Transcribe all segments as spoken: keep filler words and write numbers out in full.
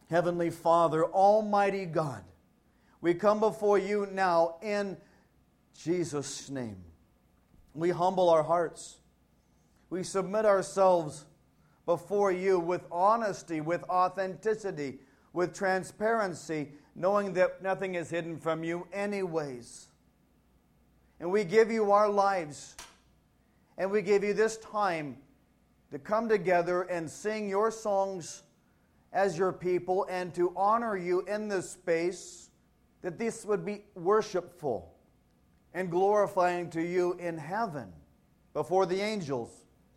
Heavenly Father, Almighty God, we come before you now in Jesus' name. We humble our hearts. We submit ourselves before you with honesty, with authenticity, with transparency, knowing that nothing is hidden from you anyways. And we give you our lives, and we give you this time to come together and sing your songs as your people and to honor you in this space, that this would be worshipful and glorifying to you in heaven before the angels.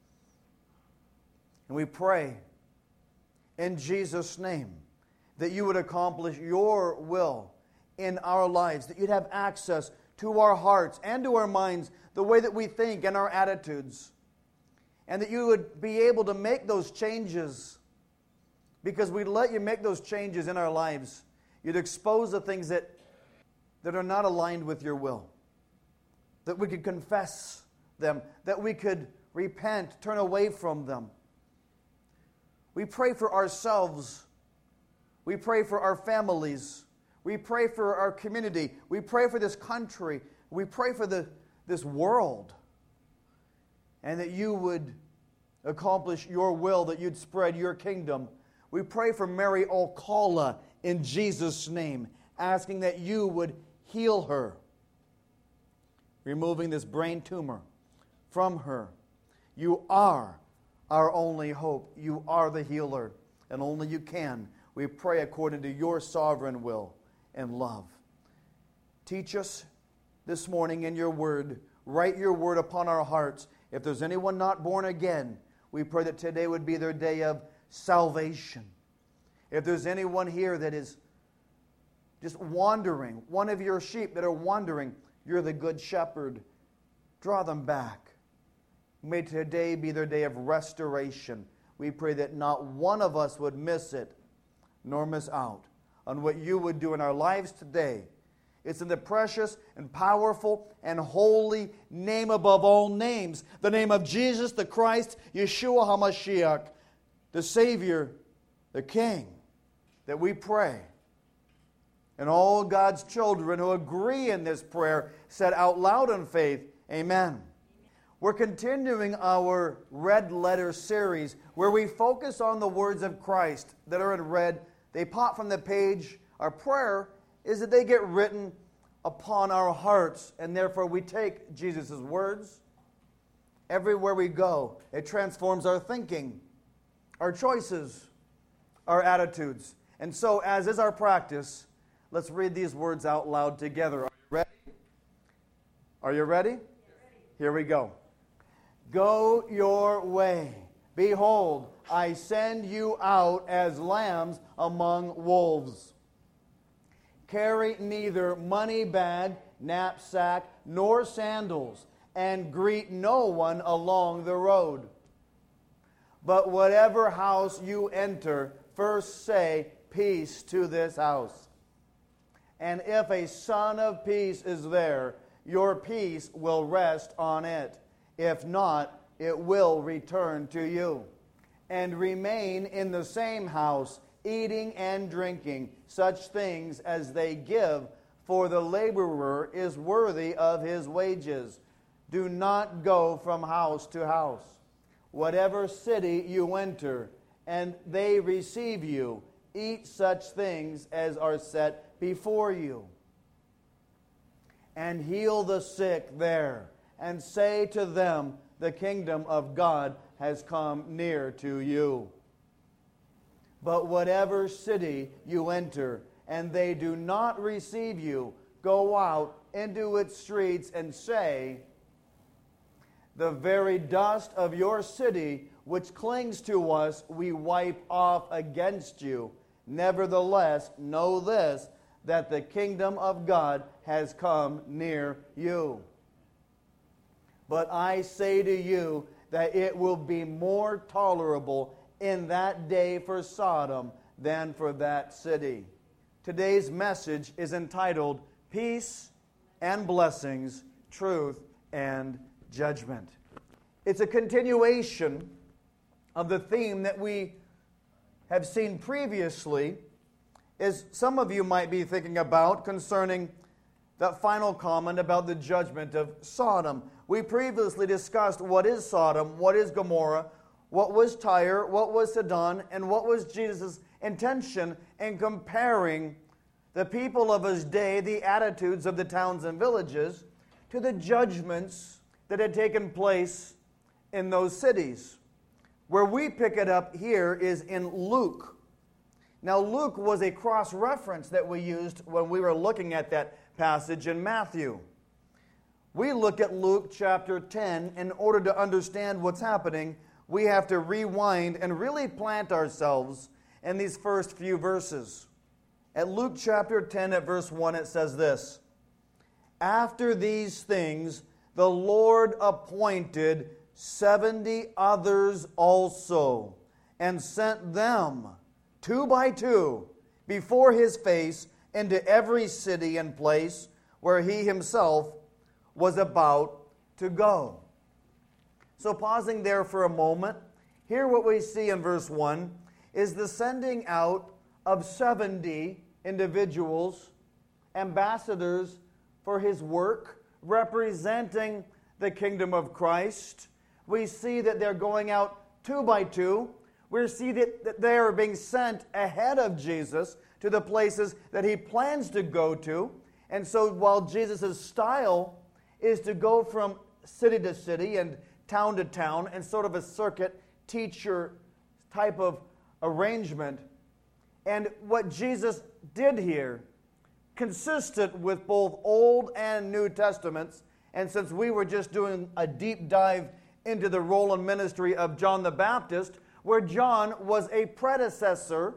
And we pray in Jesus' name that you would accomplish your will in our lives, that you'd have access to our hearts and to our minds, the way that we think and our attitudes, and that you would be able to make those changes, because we'd let you make those changes in our lives. You'd expose the things that, that are not aligned with your will, that we could confess them, that we could repent, turn away from them. We pray for ourselves. We pray for our families. We pray for our community. We pray for this country. We pray for the, this world. And that you would accomplish your will, that you'd spread your kingdom. We pray for Mary Alcala in Jesus' name, asking that you would heal her, removing this brain tumor from her. You are our only hope. You are the healer, and only you can. We pray according to your sovereign will and love. Teach us this morning in your word. Write your word upon our hearts. If there's anyone not born again, we pray that today would be their day of salvation. If there's anyone here that is just wandering, one of your sheep that are wandering, you're the good shepherd. Draw them back. May today be their day of restoration. We pray that not one of us would miss it, nor miss out on what you would do in our lives today. It's in the precious and powerful and holy name above all names, the name of Jesus the Christ, Yeshua HaMashiach, the Savior, the King, that we pray. And all God's children who agree in this prayer said out loud in faith, Amen. We're continuing our red letter series where we focus on the words of Christ that are in red. They pop from the page. Our prayer is that they get written upon our hearts, and therefore we take Jesus' words. Everywhere we go, it transforms our thinking, our choices, our attitudes. And so, as is our practice, let's read these words out loud together. Are you ready? Are you ready? Here we go. Go your way. Behold, I send you out as lambs among wolves. Carry neither money bag, knapsack, nor sandals, and greet no one along the road. But whatever house you enter, first say, Peace to this house. And if a son of peace is there, your peace will rest on it. If not, it will return to you. And remain in the same house, eating and drinking such things as they give, for the laborer is worthy of his wages. Do not go from house to house. Whatever city you enter, and they receive you, eat such things as are set before you. And heal the sick there, and say to them, the kingdom of God has come near to you. But whatever city you enter, and they do not receive you, go out into its streets and say, the very dust of your city, which clings to us, we wipe off against you. Nevertheless, know this, that the kingdom of God has come near you. But I say to you that it will be more tolerable in that day for Sodom than for that city. Today's message is entitled, Peace and Blessings, Truth and Judgment. It's a continuation of the theme that we have seen previously is some of you might be thinking about concerning that final comment about the judgment of Sodom. We previously discussed what is Sodom, what is Gomorrah, what was Tyre, what was Sidon, and what was Jesus' intention in comparing the people of his day, the attitudes of the towns and villages, to the judgments that had taken place in those cities. Where we pick it up here is in Luke. Now, Luke was a cross-reference that we used when we were looking at that passage in Matthew. We look at Luke chapter ten. In order to understand what's happening, we have to rewind and really plant ourselves in these first few verses. At Luke chapter ten, at verse one, it says this: "After these things, the Lord appointed seventy others also, and sent them two by two before his face into every city and place where he himself was about to go." So pausing there for a moment, here what we see in verse one is the sending out of seventy individuals, ambassadors for his work, representing the kingdom of Christ. We see that they're going out two by two. We see that they are being sent ahead of Jesus to the places that he plans to go to. And so while Jesus' style is to go from city to city and town to town and sort of a circuit teacher type of arrangement, and what Jesus did here consistent with both Old and New Testaments. And since we were just doing a deep dive into the role and ministry of John the Baptist, where John was a predecessor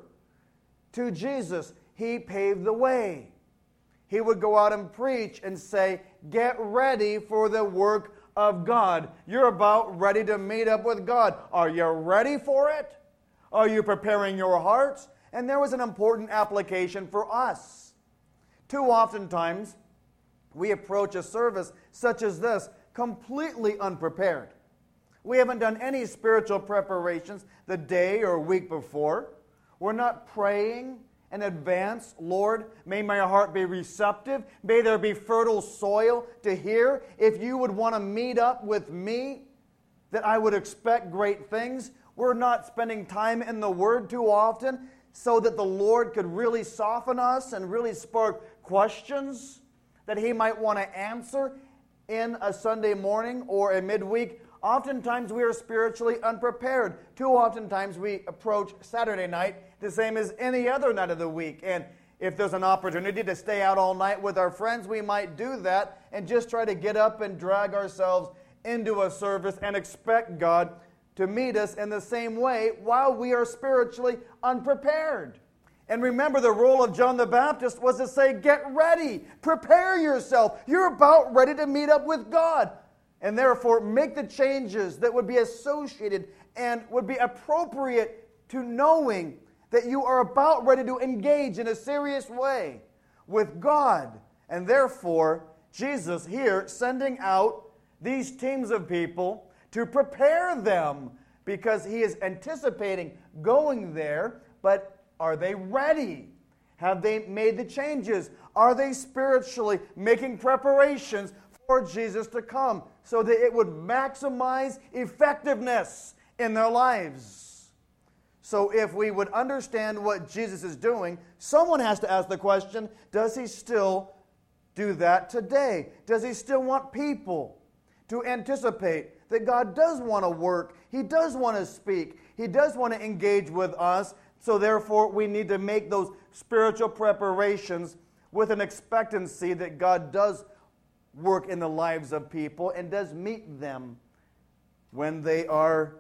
to Jesus, he paved the way. He would go out and preach and say, "Get ready for the work of God. You're about ready to meet up with God. Are you ready for it? Are you preparing your hearts?" And there was an important application for us. Too oftentimes, we approach a service such as this completely unprepared. We haven't done any spiritual preparations the day or week before. We're not praying in advance, "Lord, may my heart be receptive. May there be fertile soil to hear. If you would want to meet up with me, that I would expect great things." We're not spending time in the Word too often so that the Lord could really soften us and really spark questions that he might want to answer in a Sunday morning or a midweek. Oftentimes we are spiritually unprepared. Too oftentimes we approach Saturday night the same as any other night of the week. And if there's an opportunity to stay out all night with our friends, we might do that and just try to get up and drag ourselves into a service and expect God to meet us in the same way while we are spiritually unprepared. And remember, the role of John the Baptist was to say, "Get ready, prepare yourself. You're about ready to meet up with God." And therefore, make the changes that would be associated and would be appropriate to knowing that you are about ready to engage in a serious way with God. And therefore, Jesus here sending out these teams of people to prepare them, because he is anticipating going there, but are they ready? Have they made the changes? Are they spiritually making preparations for Jesus to come so that it would maximize effectiveness in their lives? So if we would understand what Jesus is doing, someone has to ask the question, does he still do that today? Does he still want people to anticipate that God does want to work, he does want to speak, he does want to engage with us? So therefore, we need to make those spiritual preparations with an expectancy that God does work in the lives of people and does meet them when they are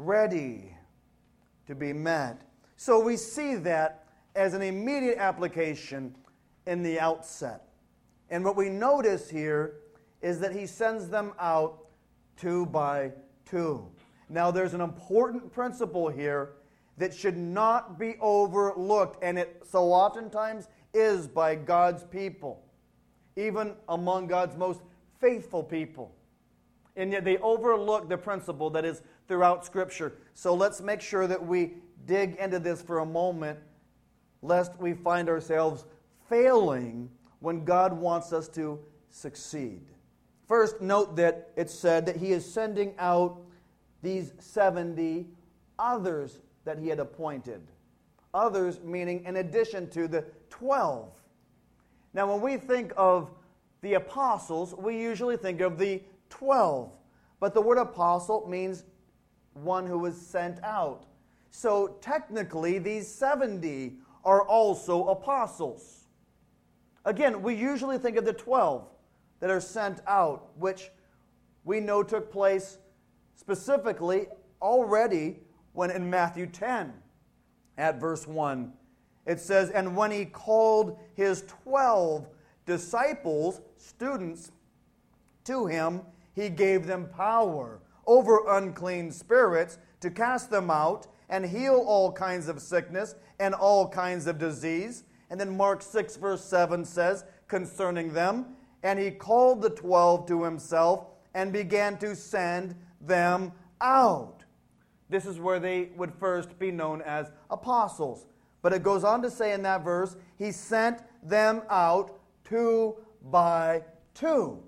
ready to be met. So we see that as an immediate application in the outset. And what we notice here is that he sends them out two by two. Now there's an important principle here that should not be overlooked, and it so oftentimes is by God's people, even among God's most faithful people. And yet they overlook the principle that is throughout Scripture. So let's make sure that we dig into this for a moment lest we find ourselves failing when God wants us to succeed. First, note that it said that he is sending out these seventy others that he had appointed. Others meaning in addition to the twelve. Now, when we think of the apostles, we usually think of the twelve. But the word apostle means one who was sent out. So technically, these seventy are also apostles. Again, we usually think of the twelve that are sent out, which we know took place specifically already when in Matthew ten, at verse one, it says, "And when he called his twelve disciples," students, "to him, he gave them power over unclean spirits to cast them out and heal all kinds of sickness and all kinds of disease." And then Mark six, verse seven says concerning them, "And he called the twelve to himself and began to send them out." This is where they would first be known as apostles. But it goes on to say in that verse, he sent them out two by two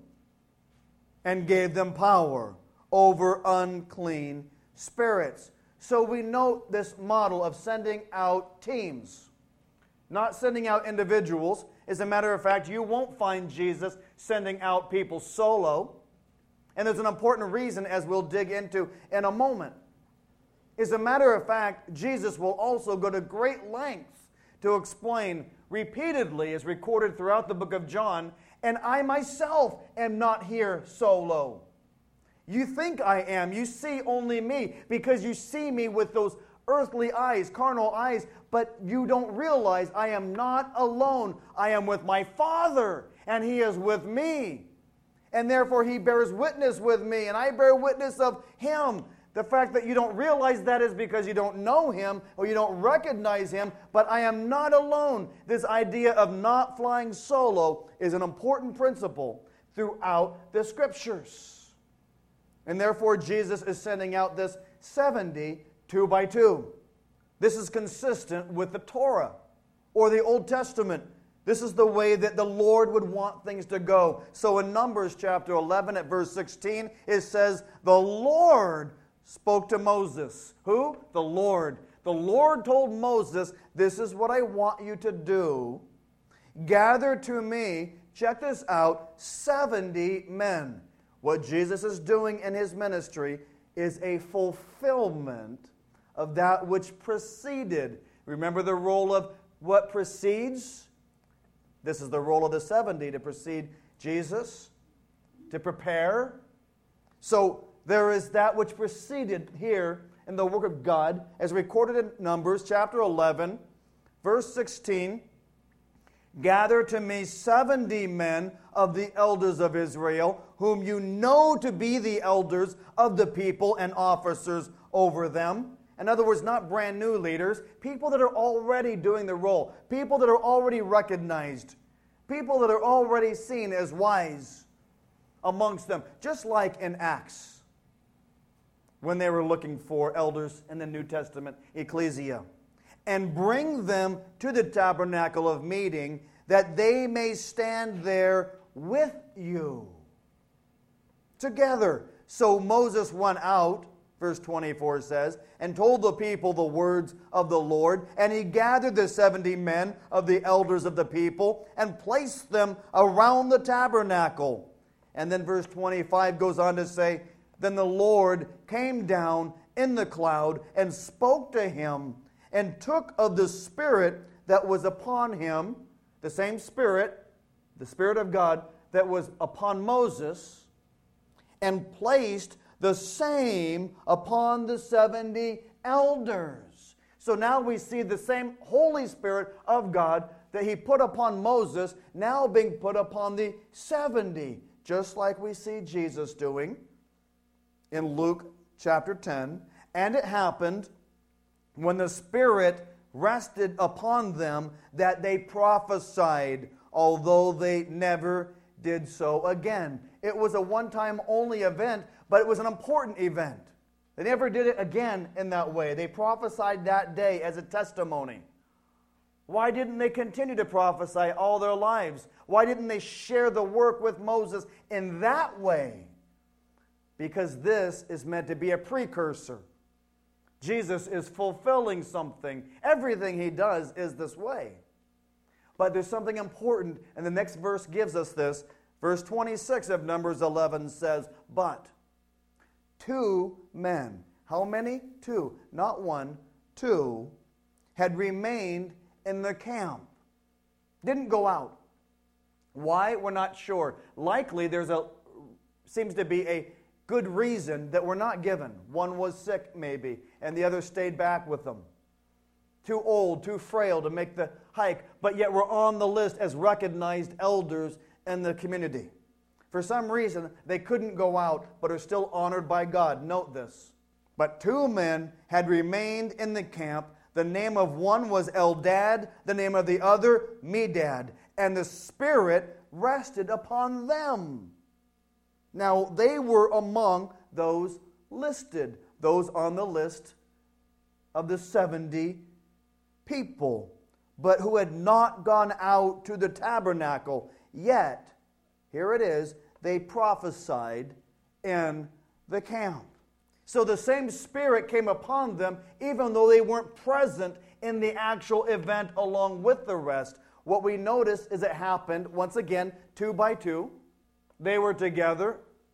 and gave them power over unclean spirits. So we note this model of sending out teams, not sending out individuals. As a matter of fact, you won't find Jesus sending out people solo. And there's an important reason, as we'll dig into in a moment. As a matter of fact, Jesus will also go to great lengths to explain repeatedly, as recorded throughout the book of John, "And I myself am not here solo. You think I am. You see only me because you see me with those earthly eyes, carnal eyes, but you don't realize I am not alone. I am with my Father, and He is with me. And therefore He bears witness with me, and I bear witness of Him." The fact that you don't realize that is because you don't know Him or you don't recognize Him, but I am not alone. This idea of not flying solo is an important principle throughout the Scriptures. And therefore Jesus is sending out this seventy, two by two. This is consistent with the Torah or the Old Testament. This is the way that the Lord would want things to go. So in Numbers chapter eleven at verse sixteen, it says, "The Lord spoke to Moses." Who? The Lord. The Lord told Moses, "This is what I want you to do. Gather to me," check this out, "seventy men." What Jesus is doing in His ministry is a fulfillment of that which preceded. Remember the role of what precedes? This is the role of the seventy, to precede Jesus, to prepare. So there is that which preceded here in the work of God, as recorded in Numbers chapter eleven, verse sixteen. "Gather to me seventy men of the elders of Israel, whom you know to be the elders of the people and officers over them." In other words, not brand new leaders, people that are already doing the role, people that are already recognized, people that are already seen as wise amongst them, just like in Acts, when they were looking for elders in the New Testament ecclesia. "And bring them to the tabernacle of meeting, that they may stand there with you together." So Moses went out, verse twenty-four says, "and told the people the words of the Lord. And he gathered the seventy men of the elders of the people and placed them around the tabernacle." And then verse twenty-five goes on to say, "Then the Lord came down in the cloud and spoke to him, and took of the Spirit that was upon him," the same Spirit, the Spirit of God that was upon Moses, "and placed the same upon the seventy elders." So now we see the same Holy Spirit of God that He put upon Moses now being put upon the seventy, just like we see Jesus doing in Luke chapter ten. "And it happened, when the Spirit rested upon them, that they prophesied, although they never did so again." It was a one-time only event, but it was an important event. They never did it again in that way. They prophesied that day as a testimony. Why didn't they continue to prophesy all their lives? Why didn't they share the work with Moses in that way? Because this is meant to be a precursor. Jesus is fulfilling something. Everything he does is this way. But there's something important, and the next verse gives us this. Verse twenty-six of Numbers eleven says, but two men, how many? Two, not one, two, had remained in the camp. Didn't go out. Why? We're not sure. Likely there's a, seems to be a good reason that we're not given. One was sick maybe, and the other stayed back with them. Too old, too frail to make the hike, but yet we're on the list as recognized elders in the community. For some reason, they couldn't go out, but are still honored by God. Note this. But two men had remained in the camp. The name of one was Eldad, the name of the other Medad, and the Spirit rested upon them. Now, they were among those listed, those on the list of the seventy people, but who had not gone out to the tabernacle. Yet, here it is, they prophesied in the camp. So the same Spirit came upon them, even though they weren't present in the actual event along with the rest. What we notice is it happened, once again, two by two. They were together,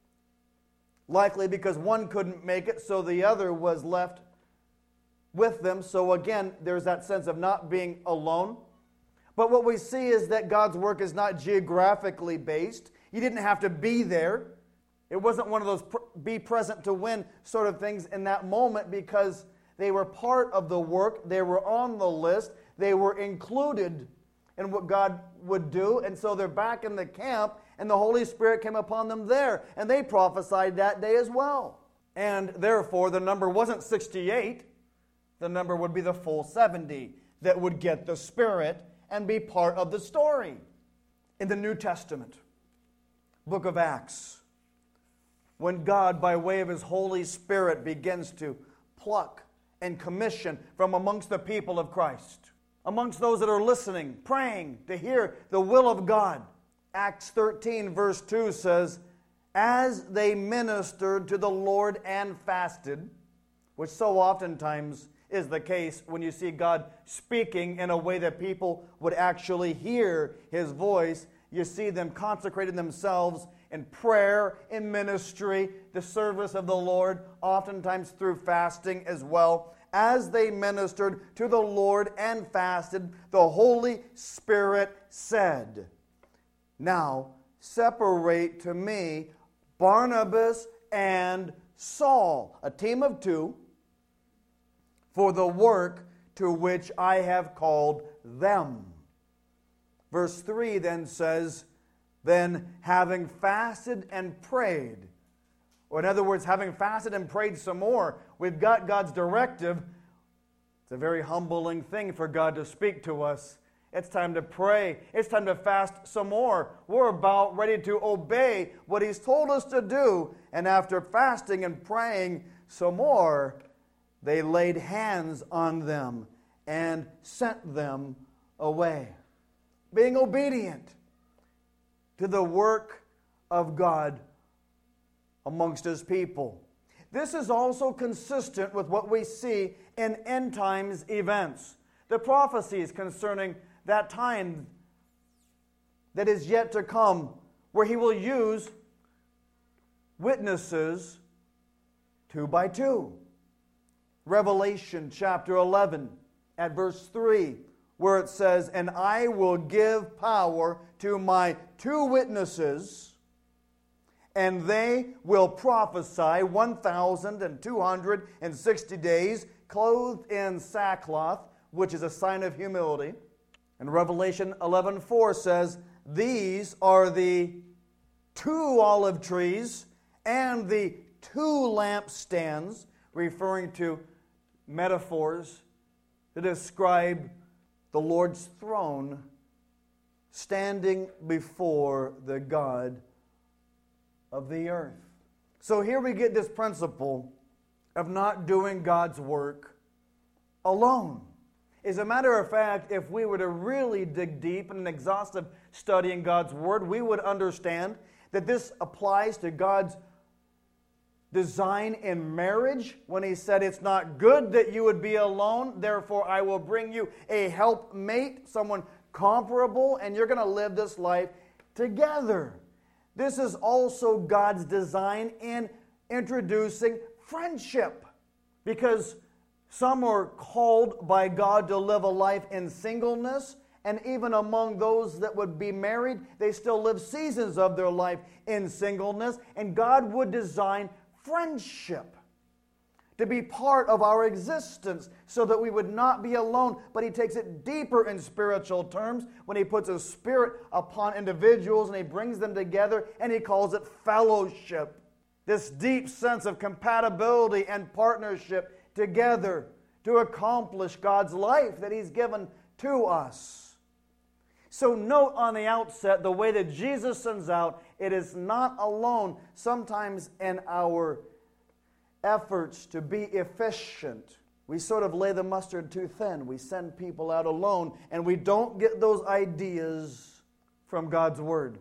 likely because one couldn't make it, so the other was left with them. So again, there's that sense of not being alone. But what we see is that God's work is not geographically based. You didn't have to be there. It wasn't one of those pr- be present to win sort of things in that moment, because they were part of the work. They were on the list. They were included in what God would do. And so they're back in the camp, and the Holy Spirit came upon them there. And they prophesied that day as well. And therefore, the number wasn't sixty-eight. The number would be the full seventy that would get the Spirit and be part of the story. In the New Testament, book of Acts, when God, by way of His Holy Spirit, begins to pluck and commission from amongst the people of Christ, amongst those that are listening, praying to hear the will of God. Acts thirteen, verse two says, as they ministered to the Lord and fasted, which so oftentimes is the case when you see God speaking in a way that people would actually hear His voice. You see them consecrating themselves in prayer, in ministry, the service of the Lord, oftentimes through fasting as well. As they ministered to the Lord and fasted, the Holy Spirit said, now separate to me Barnabas and Saul, a team of two, for the work to which I have called them. Verse three then says, then having fasted and prayed, or in other words, having fasted and prayed some more, we've got God's directive. It's a very humbling thing for God to speak to us. It's time to pray. It's time to fast some more. We're about ready to obey what He's told us to do. And after fasting and praying some more, they laid hands on them and sent them away, being obedient to the work of God amongst His people. This is also consistent with what we see in end times events. The prophecies concerning that time that is yet to come, where He will use witnesses two by two. Revelation chapter eleven at verse three, where it says, and I will give power to my two witnesses, and they will prophesy one thousand two hundred sixty days, clothed in sackcloth, which is a sign of humility. And Revelation eleven four says, these are the two olive trees and the two lampstands, referring to metaphors to describe the Lord's throne standing before the God of the earth. So here we get this principle of not doing God's work alone. As a matter of fact, if we were to really dig deep in an exhaustive study in God's Word, we would understand that this applies to God's design in marriage when He said, it's not good that you would be alone, therefore I will bring you a helpmate, someone comparable, and you're going to live this life together. This is also God's design in introducing friendship, because some are called by God to live a life in singleness, and even among those that would be married, they still live seasons of their life in singleness, and God would design friendship to be part of our existence so that we would not be alone. But He takes it deeper in spiritual terms when He puts His Spirit upon individuals and He brings them together, and He calls it fellowship. This deep sense of compatibility and partnership together to accomplish God's life that He's given to us. So note on the outset, the way that Jesus sends out, it is not alone. Sometimes in our efforts to be efficient, we sort of lay the mustard too thin. We send people out alone, and we don't get those ideas from God's Word.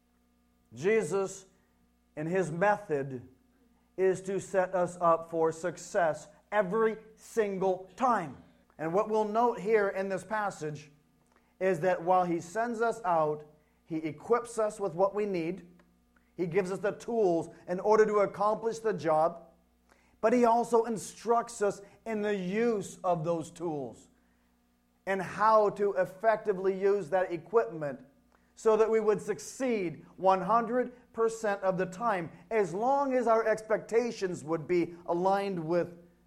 Jesus, in His method, is to set us up for success every single time. And what we'll note here in this passage is that while He sends us out, He equips us with what we need. He gives us the tools in order to accomplish the job. But He also instructs us in the use of those tools and how to effectively use that equipment so that we would succeed one hundred percent of the time, as long as our expectations would be aligned with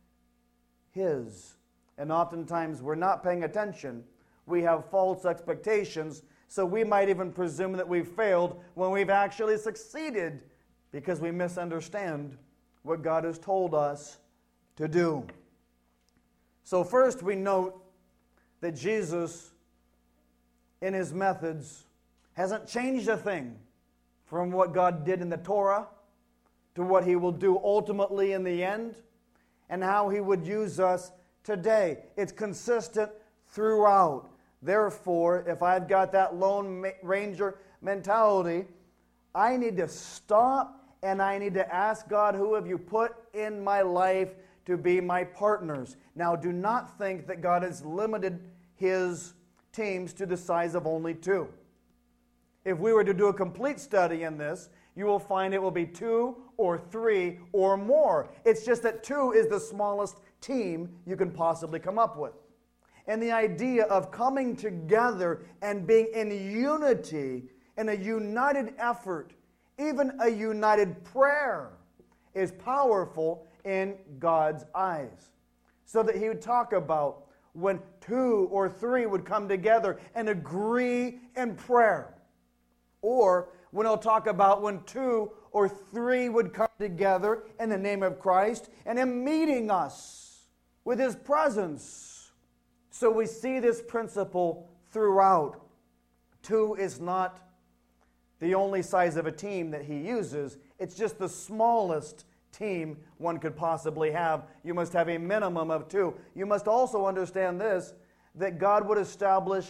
His. And oftentimes we're not paying attention. We have false expectations, so we might even presume that we've failed when we've actually succeeded because we misunderstand what God has told us to do. So first we note that Jesus, in His methods, hasn't changed a thing from what God did in the Torah to what He will do ultimately in the end, and how He would use us today. It's consistent throughout. Therefore, if I've got that Lone Ranger mentality, I need to stop and I need to ask God, who have you put in my life to be my partners? Now, do not think that God has limited His teams to the size of only two. If we were to do a complete study in this, you will find it will be two or three or more. It's just that two is the smallest team you can possibly come up with. And the idea of coming together and being in unity, in a united effort, even a united prayer, is powerful in God's eyes. So that He would talk about when two or three would come together and agree in prayer. Or when He'll talk about when two or three would come together in the name of Christ and Him meeting us with His presence. So we see this principle throughout. Two is not the only size of a team that He uses. It's just the smallest team one could possibly have. You must have a minimum of two. You must also understand this, that God would establish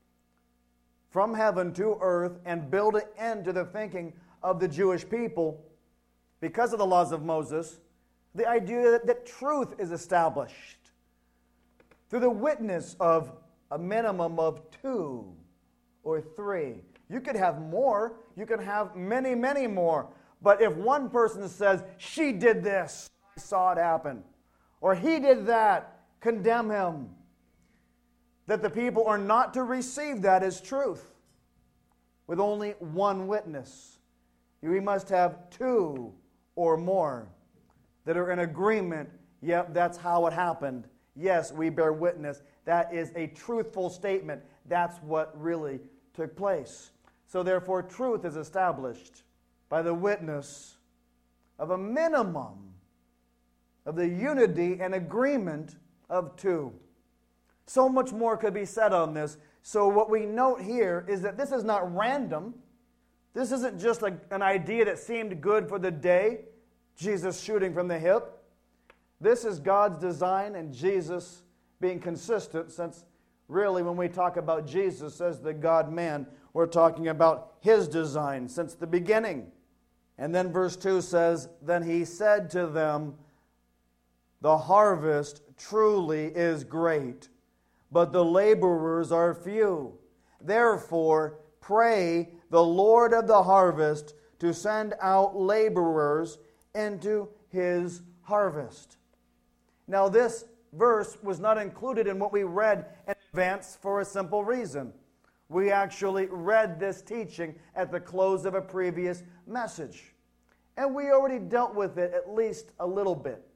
from heaven to earth and build an end to the thinking of the Jewish people because of the laws of Moses, the idea that, that truth is established through the witness of a minimum of two or three. You could have more. You can have many, many more. But if one person says, she did this, I saw it happen, or he did that, condemn him, that the people are not to receive that as truth with only one witness. We must have two or more that are in agreement. Yep, that's how it happened. Yes, we bear witness. That is a truthful statement. That's what really took place. So therefore, truth is established by the witness of a minimum of the unity and agreement of two. So much more could be said on this. So what we note here is that this is not random. This isn't just like an idea that seemed good for the day, Jesus shooting from the hip. This is God's design and Jesus being consistent, since Really, when we talk about Jesus as the God-man, we're talking about His design since the beginning. And then verse two says, "Then He said to them, 'The harvest truly is great, but the laborers are few. Therefore, pray the Lord of the harvest to send out laborers into His harvest.'" Now, this verse was not included in what we read in advance for a simple reason. We actually read this teaching at the close of a previous message. And we already dealt with it at least a little bit.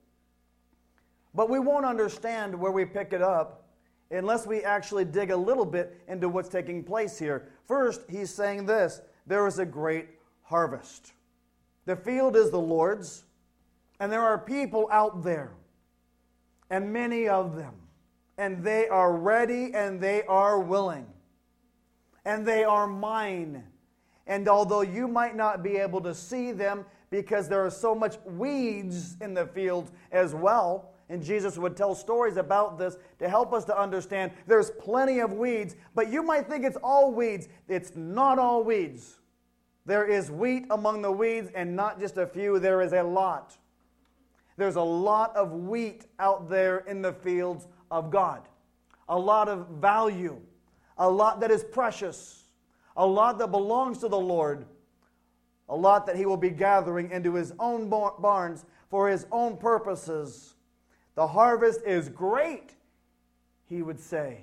But we won't understand where we pick it up unless we actually dig a little bit into what's taking place here. First, he's saying this: there is a great harvest. The field is the Lord's, and there are people out there, and many of them, and they are ready and they are willing, and they are mine. And although you might not be able to see them because there are so much weeds in the field as well, and Jesus would tell stories about this to help us to understand there's plenty of weeds, but you might think it's all weeds. It's not all weeds. There is wheat among the weeds, and not just a few, there is a lot. There's a lot of wheat out there in the fields of God. A lot of value. A lot that is precious. A lot that belongs to the Lord. A lot that He will be gathering into His own barns for His own purposes. The harvest is great, He would say.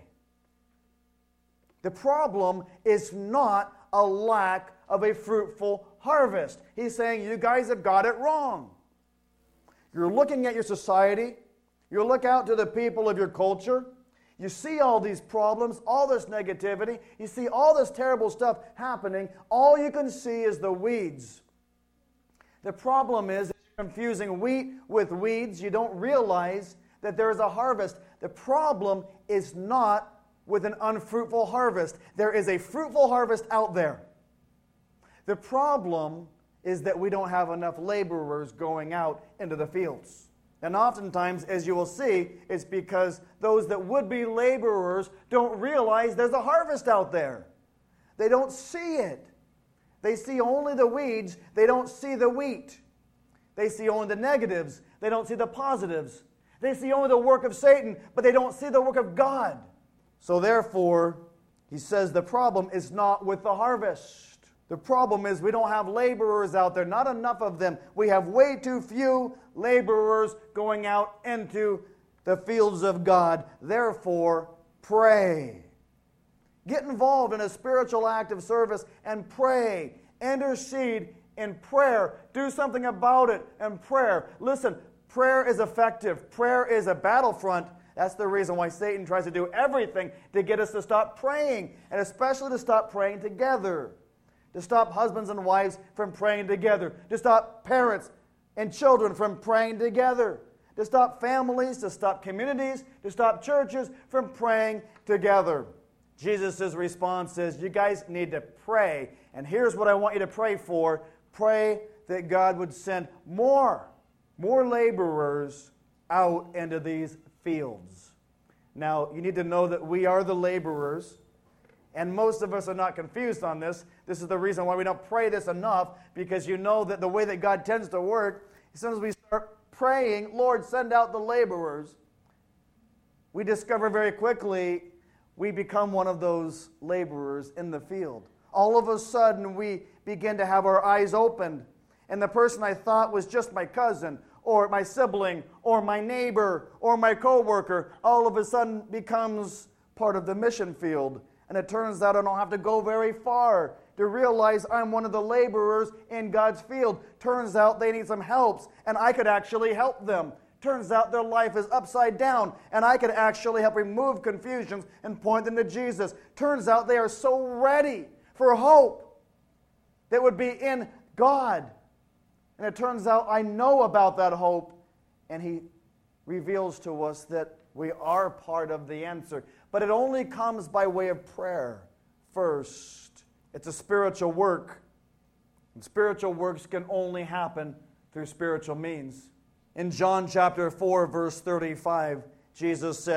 The problem is not a lack of a fruitful harvest. He's saying, you guys have got it wrong. You're looking at your society. You look out to the people of your culture. You see all these problems, all this negativity. You see all this terrible stuff happening. All you can see is the weeds. The problem is that you're confusing wheat with weeds. You don't realize that there is a harvest. The problem is not with an unfruitful harvest. There is a fruitful harvest out there. The problem is that we don't have enough laborers going out into the fields. And oftentimes, as you will see, it's because those that would be laborers don't realize there's a harvest out there. They don't see it. They see only the weeds. They don't see the wheat. They see only the negatives. They don't see the positives. They see only the work of Satan, but they don't see the work of God. So therefore, he says the problem is not with the harvest. The problem is we don't have laborers out there, not enough of them. We have way too few laborers going out into the fields of God. Therefore, pray. Get involved in a spiritual act of service and pray. Intercede in prayer. Do something about it in prayer. Listen, prayer is effective. Prayer is a battlefront. That's the reason why Satan tries to do everything to get us to stop praying, and especially to stop praying together. To stop husbands and wives from praying together. To stop parents and children from praying together. To stop families, to stop communities, to stop churches from praying together. Jesus' response is, you guys need to pray. And here's what I want you to pray for. Pray that God would send more, more laborers out into these fields. Now, you need to know that we are the laborers. And most of us are not confused on this. This is the reason why we don't pray this enough, because you know that the way that God tends to work, as soon as we start praying, Lord, send out the laborers, we discover very quickly we become one of those laborers in the field. All of a sudden, we begin to have our eyes opened, and the person I thought was just my cousin, or my sibling, or my neighbor, or my coworker, all of a sudden becomes part of the mission field. And it turns out I don't have to go very far to realize I'm one of the laborers in God's field. Turns out they need some help, and I could actually help them. Turns out their life is upside down, and I could actually help remove confusions and point them to Jesus. Turns out they are so ready for hope that would be in God. And it turns out I know about that hope, and He reveals to us that we are part of the answer. But it only comes by way of prayer first. It's a spiritual work. And spiritual works can only happen through spiritual means. In John chapter four, verse thirty-five, Jesus said,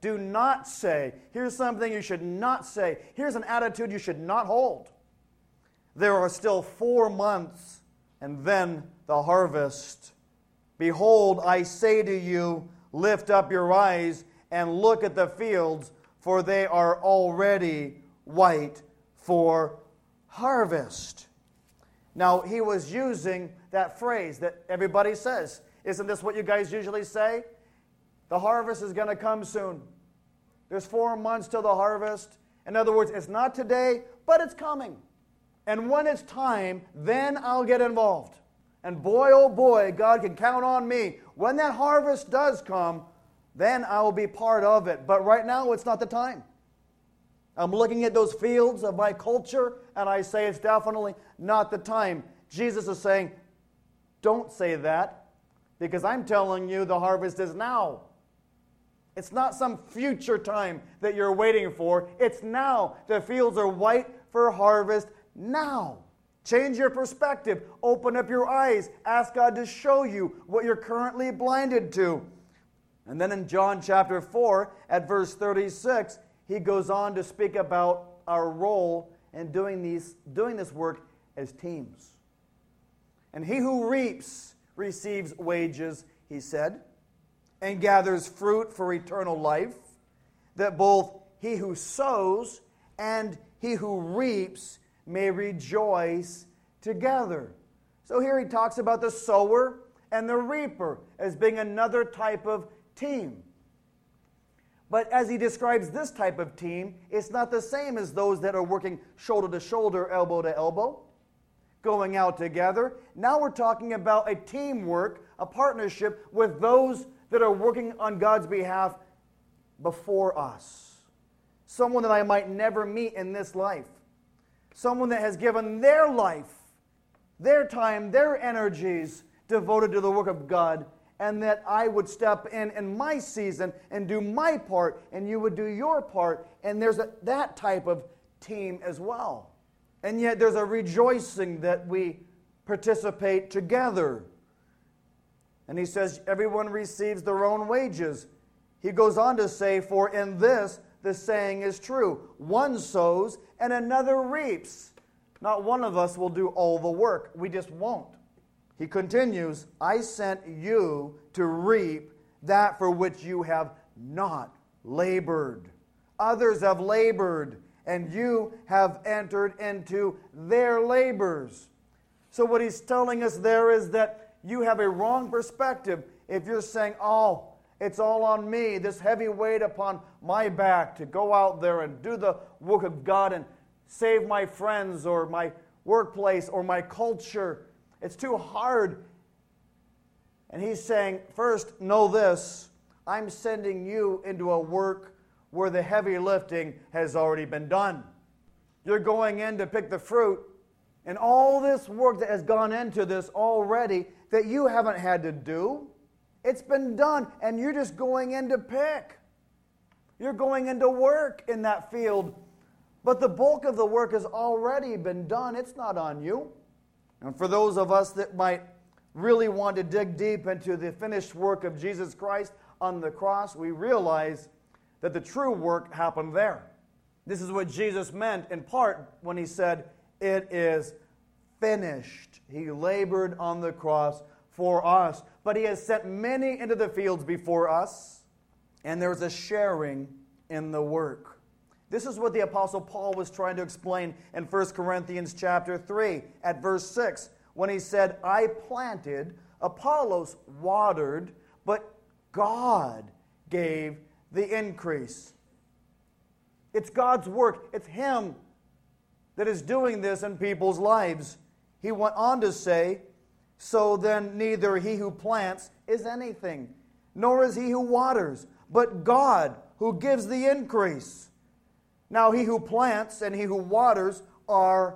Do not say. Here's something you should not say. Here's an attitude you should not hold. There are still four months and then the harvest. Behold, I say to you, lift up your eyes and look at the fields, for they are already white for harvest. Now, he was using that phrase that everybody says. Isn't this what you guys usually say? The harvest is going to come soon. There's four months till the harvest. In other words, it's not today, but it's coming. And when it's time, then I'll get involved. And boy, oh boy, God can count on me. When that harvest does come, then I will be part of it. But right now, it's not the time. I'm looking at those fields of my culture, and I say it's definitely not the time. Jesus is saying, don't say that, because I'm telling you the harvest is now. It's not some future time that you're waiting for. It's now. The fields are white for harvest now. Change your perspective. Open up your eyes. Ask God to show you what you're currently blinded to. And then in John chapter four, at verse thirty-six, he goes on to speak about our role in doing, these, doing this work as teams. And he who reaps receives wages, he said, and gathers fruit for eternal life, that both he who sows and he who reaps may rejoice together. So here he talks about the sower and the reaper as being another type of team. But as he describes this type of team, it's not the same as those that are working shoulder to shoulder, elbow to elbow, going out together. Now we're talking about a teamwork, a partnership with those that are working on God's behalf before us. Someone that I might never meet in this life. Someone that has given their life, their time, their energies devoted to the work of God, and that I would step in in my season and do my part, and you would do your part, and there's a, that type of team as well. And yet there's a rejoicing that we participate together. And he says, everyone receives their own wages. He goes on to say, for in this the saying is true. One sows and another reaps. Not one of us will do all the work. We just won't. He continues, I sent you to reap that for which you have not labored. Others have labored, and you have entered into their labors. So what he's telling us there is that you have a wrong perspective if you're saying, oh, it's all on me, this heavy weight upon my back to go out there and do the work of God and save my friends or my workplace or my culture. It's too hard. And he's saying, first, know this, I'm sending you into a work where the heavy lifting has already been done. You're going in to pick the fruit, and all this work that has gone into this already that you haven't had to do, it's been done, and you're just going in to pick. You're going into work in that field, but the bulk of the work has already been done. It's not on you. And for those of us that might really want to dig deep into the finished work of Jesus Christ on the cross, we realize that the true work happened there. This is what Jesus meant in part when he said, it is finished. He labored on the cross for us, but he has sent many into the fields before us, and there's a sharing in the work. This is what the Apostle Paul was trying to explain in First Corinthians chapter three at verse six, when he said, I planted, Apollos watered, but God gave the increase. It's God's work. It's Him that is doing this in people's lives. He went on to say, so then neither he who plants is anything, nor is he who waters, but God who gives the increase. Now he who plants and he who waters are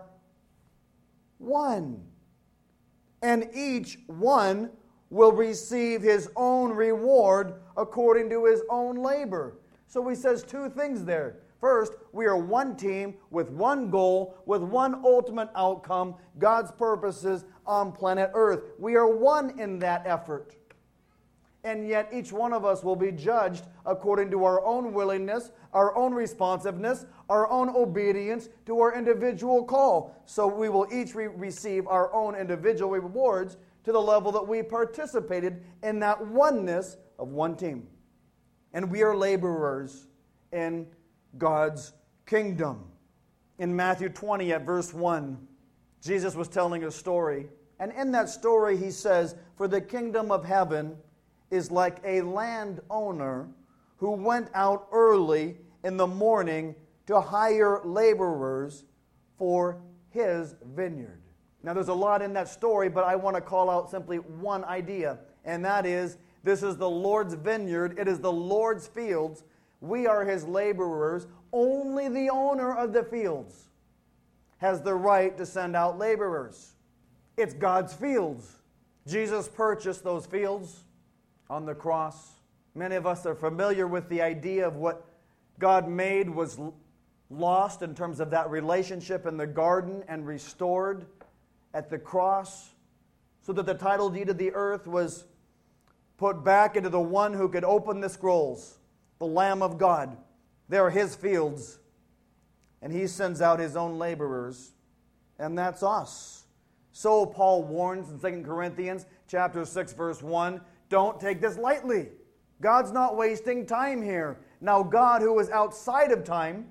one, and each one will receive his own reward according to his own labor. So he says two things there. First, we are one team with one goal, with one ultimate outcome, God's purposes on planet Earth. We are one in that effort. And yet each one of us will be judged according to our own willingness, our own responsiveness, our own obedience to our individual call. So we will each re- receive our own individual rewards to the level that we participated in that oneness of one team. And we are laborers in God's kingdom. In Matthew twenty at verse one, Jesus was telling a story. And in that story he says, "For the kingdom of heaven is like a landowner who went out early in the morning to hire laborers for his vineyard." Now there's a lot in that story, but I want to call out simply one idea, and that is, this is the Lord's vineyard. It is the Lord's fields. We are his laborers. Only the owner of the fields has the right to send out laborers. It's God's fields. Jesus purchased those fields on the cross. Many of us are familiar with the idea of what God made was lost in terms of that relationship in the garden and restored at the cross, so that the title deed of the earth was put back into the one who could open the scrolls, the Lamb of God. They are his fields, and he sends out his own laborers, and that's us. So Paul warns in Second Corinthians chapter six, verse one, don't take this lightly. God's not wasting time here. Now God, who is outside of time,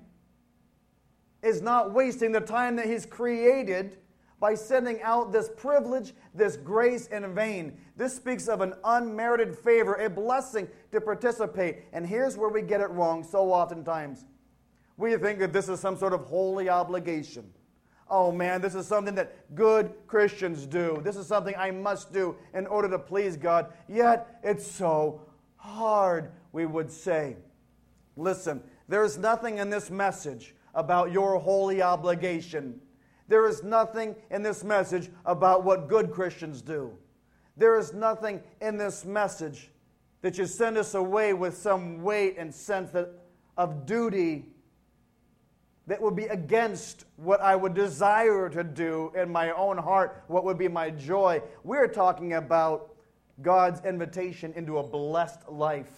is not wasting the time that he's created by sending out this privilege, this grace in vain. This speaks of an unmerited favor, a blessing to participate. And here's where we get it wrong so oftentimes. We think that this is some sort of holy obligation. Oh man, this is something that good Christians do. This is something I must do in order to please God. Yet it's so hard, we would say. Listen, there is nothing in this message about your holy obligation. There is nothing in this message about what good Christians do. There is nothing in this message that should send us away with some weight and sense that, of duty that would be against what I would desire to do in my own heart, what would be my joy. We're talking about God's invitation into a blessed life.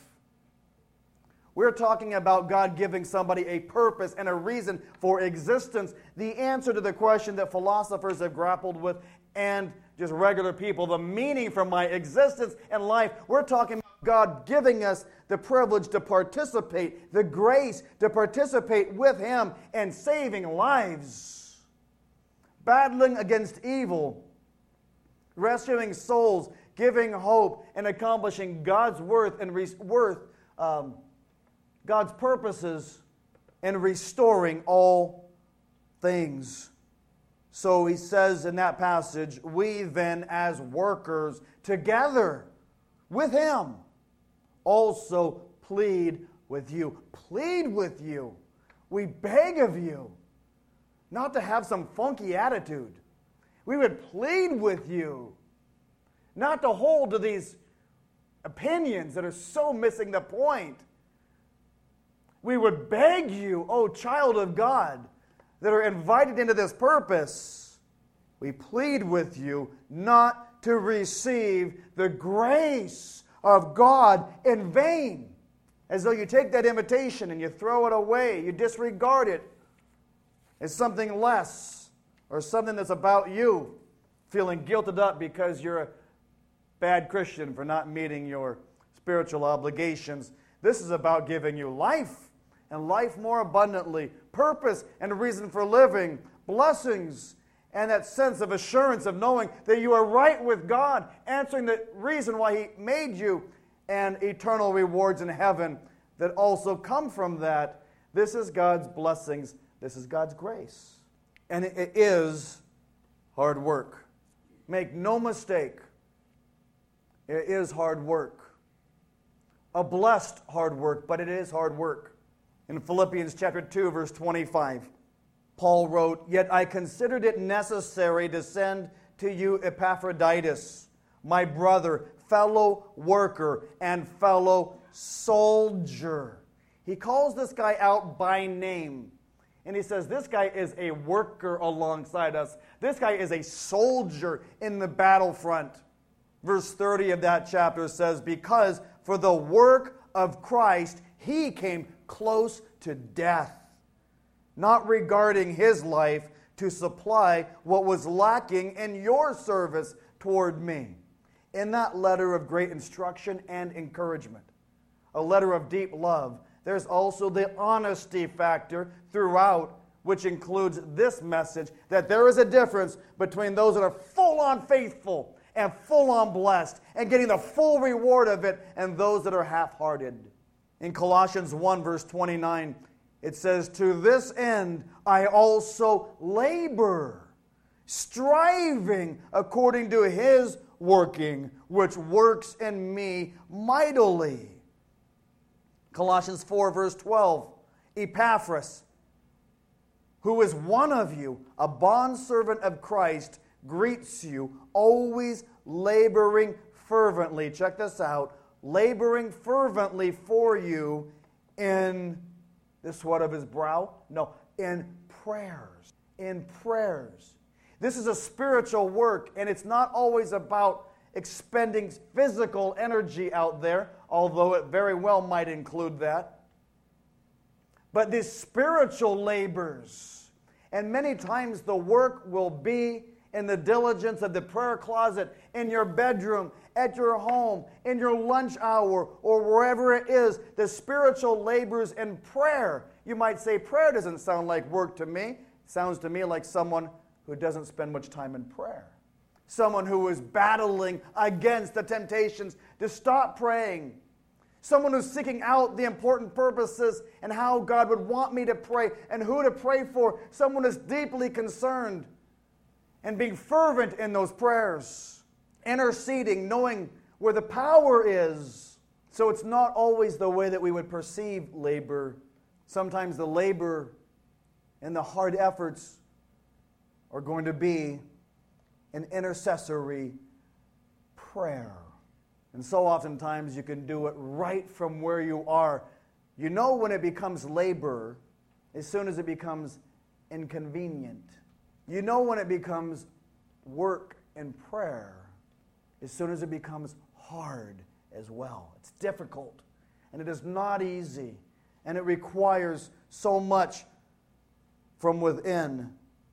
We're talking about God giving somebody a purpose and a reason for existence. The answer to the question that philosophers have grappled with and just regular people, the meaning for my existence and life. We're talking about God giving us the privilege to participate, the grace to participate with him in saving lives, battling against evil, rescuing souls, giving hope, and accomplishing God's worth and res- worth, um, God's purposes, and restoring all things. So he says in that passage, we then as workers together with him also plead with you. Plead with you. We beg of you not to have some funky attitude. We would plead with you not to hold to these opinions that are so missing the point. We would beg you, oh child of God, that are invited into this purpose. We plead with you not to receive the grace of God in vain. As though you take that invitation and you throw it away, you disregard it as something less or something that's about you, feeling guilted up because you're a bad Christian for not meeting your spiritual obligations. This is about giving you life, and life more abundantly, purpose and a reason for living, blessings, and that sense of assurance of knowing that you are right with God, answering the reason why he made you, and eternal rewards in heaven that also come from that. This is God's blessings. This is God's grace. And it is hard work. Make no mistake, it is hard work. A blessed hard work, but it is hard work. In Philippians chapter two, verse twenty-five, Paul wrote, "Yet I considered it necessary to send to you Epaphroditus, my brother, fellow worker, and fellow soldier." He calls this guy out by name. And he says, this guy is a worker alongside us. This guy is a soldier in the battlefront. Verse thirty of that chapter says, because for the work of Christ, he came close to death, not regarding his life, to supply what was lacking in your service toward me. In that letter of great instruction and encouragement, a letter of deep love, there's also the honesty factor throughout, which includes this message, that there is a difference between those that are full-on faithful and full-on blessed and getting the full reward of it, and those that are half-hearted. In Colossians one, verse twenty-nine, it says, to this end I also labor, striving according to his working, which works in me mightily. Colossians four, verse twelve, Epaphras, who is one of you, a bondservant of Christ, greets you, always laboring fervently. Check this out. Laboring fervently for you in the sweat of his brow? No, in prayers. In prayers. This is a spiritual work, and it's not always about expending physical energy out there, although it very well might include that. But these spiritual labors, and many times the work will be in the diligence of the prayer closet, in your bedroom, at your home, in your lunch hour, or wherever it is, the spiritual labors in prayer. You might say, prayer doesn't sound like work to me. It sounds to me like someone who doesn't spend much time in prayer. Someone who is battling against the temptations to stop praying. Someone who's seeking out the important purposes and how God would want me to pray and who to pray for. Someone who's deeply concerned and being fervent in those prayers, interceding, knowing where the power is. So it's not always the way that we would perceive labor. Sometimes the labor and the hard efforts are going to be an intercessory prayer. And so oftentimes you can do it right from where you are. You know when it becomes labor as soon as it becomes inconvenient. You know when it becomes work and prayer as soon as it becomes hard as well. It's difficult, and it is not easy, and it requires so much from within.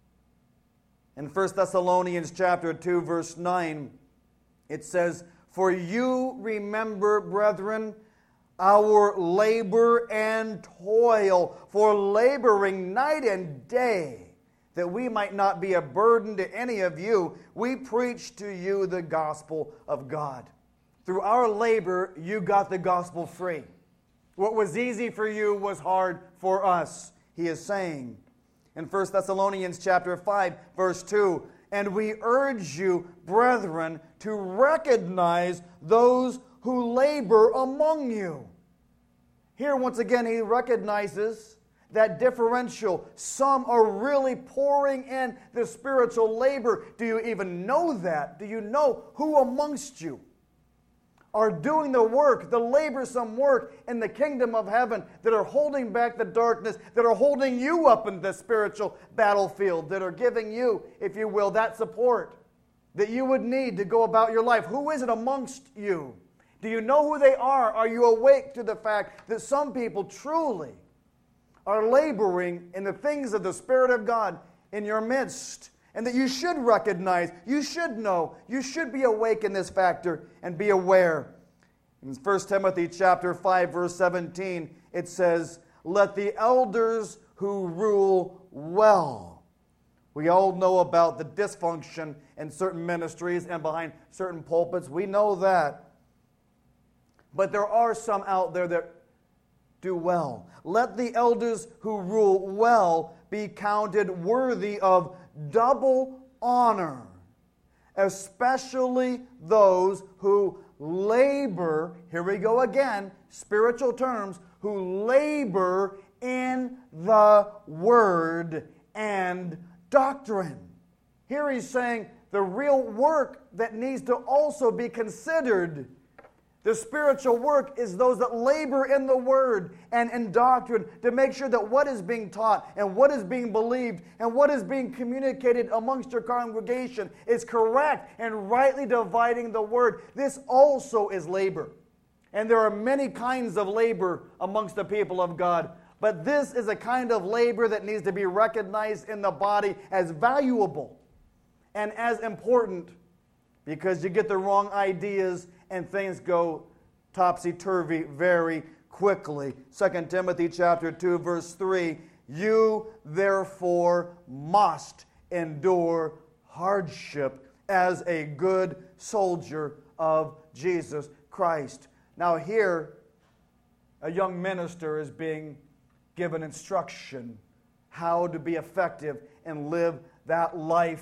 In First Thessalonians chapter two, verse nine, it says, for you remember, brethren, our labor and toil, for laboring night and day, that we might not be a burden to any of you, we preach to you the gospel of God. Through our labor, you got the gospel free. What was easy for you was hard for us, he is saying. In First Thessalonians chapter five, verse two, and we urge you, brethren, to recognize those who labor among you. Here, once again, he recognizes that differential. Some are really pouring in the spiritual labor. Do you even know that? Do you know who amongst you are doing the work, the laborsome work in the kingdom of heaven, that are holding back the darkness, that are holding you up in the spiritual battlefield, that are giving you, if you will, that support that you would need to go about your life? Who is it amongst you? Do you know who they are? Are you awake to the fact that some people truly are laboring in the things of the Spirit of God in your midst, and that you should recognize, you should know, you should be awake in this factor and be aware? In First Timothy chapter five, verse seventeen, it says, let the elders who rule well. We all know about the dysfunction in certain ministries and behind certain pulpits. We know that. But there are some out there that do well. Let the elders who rule well be counted worthy of double honor, especially those who labor, here we go again, spiritual terms, who labor in the word and doctrine. Here he's saying the real work that needs to also be considered, The spiritual work is those that labor in the Word and in doctrine to make sure that what is being taught and what is being believed and what is being communicated amongst your congregation is correct and rightly dividing the Word. This also is labor. And there are many kinds of labor amongst the people of God. But this is a kind of labor that needs to be recognized in the body as valuable and as important, because you get the wrong ideas and things go topsy-turvy very quickly. Second Timothy chapter two, verse three, you therefore must endure hardship as a good soldier of Jesus Christ. Now here, a young minister is being given instruction how to be effective and live that life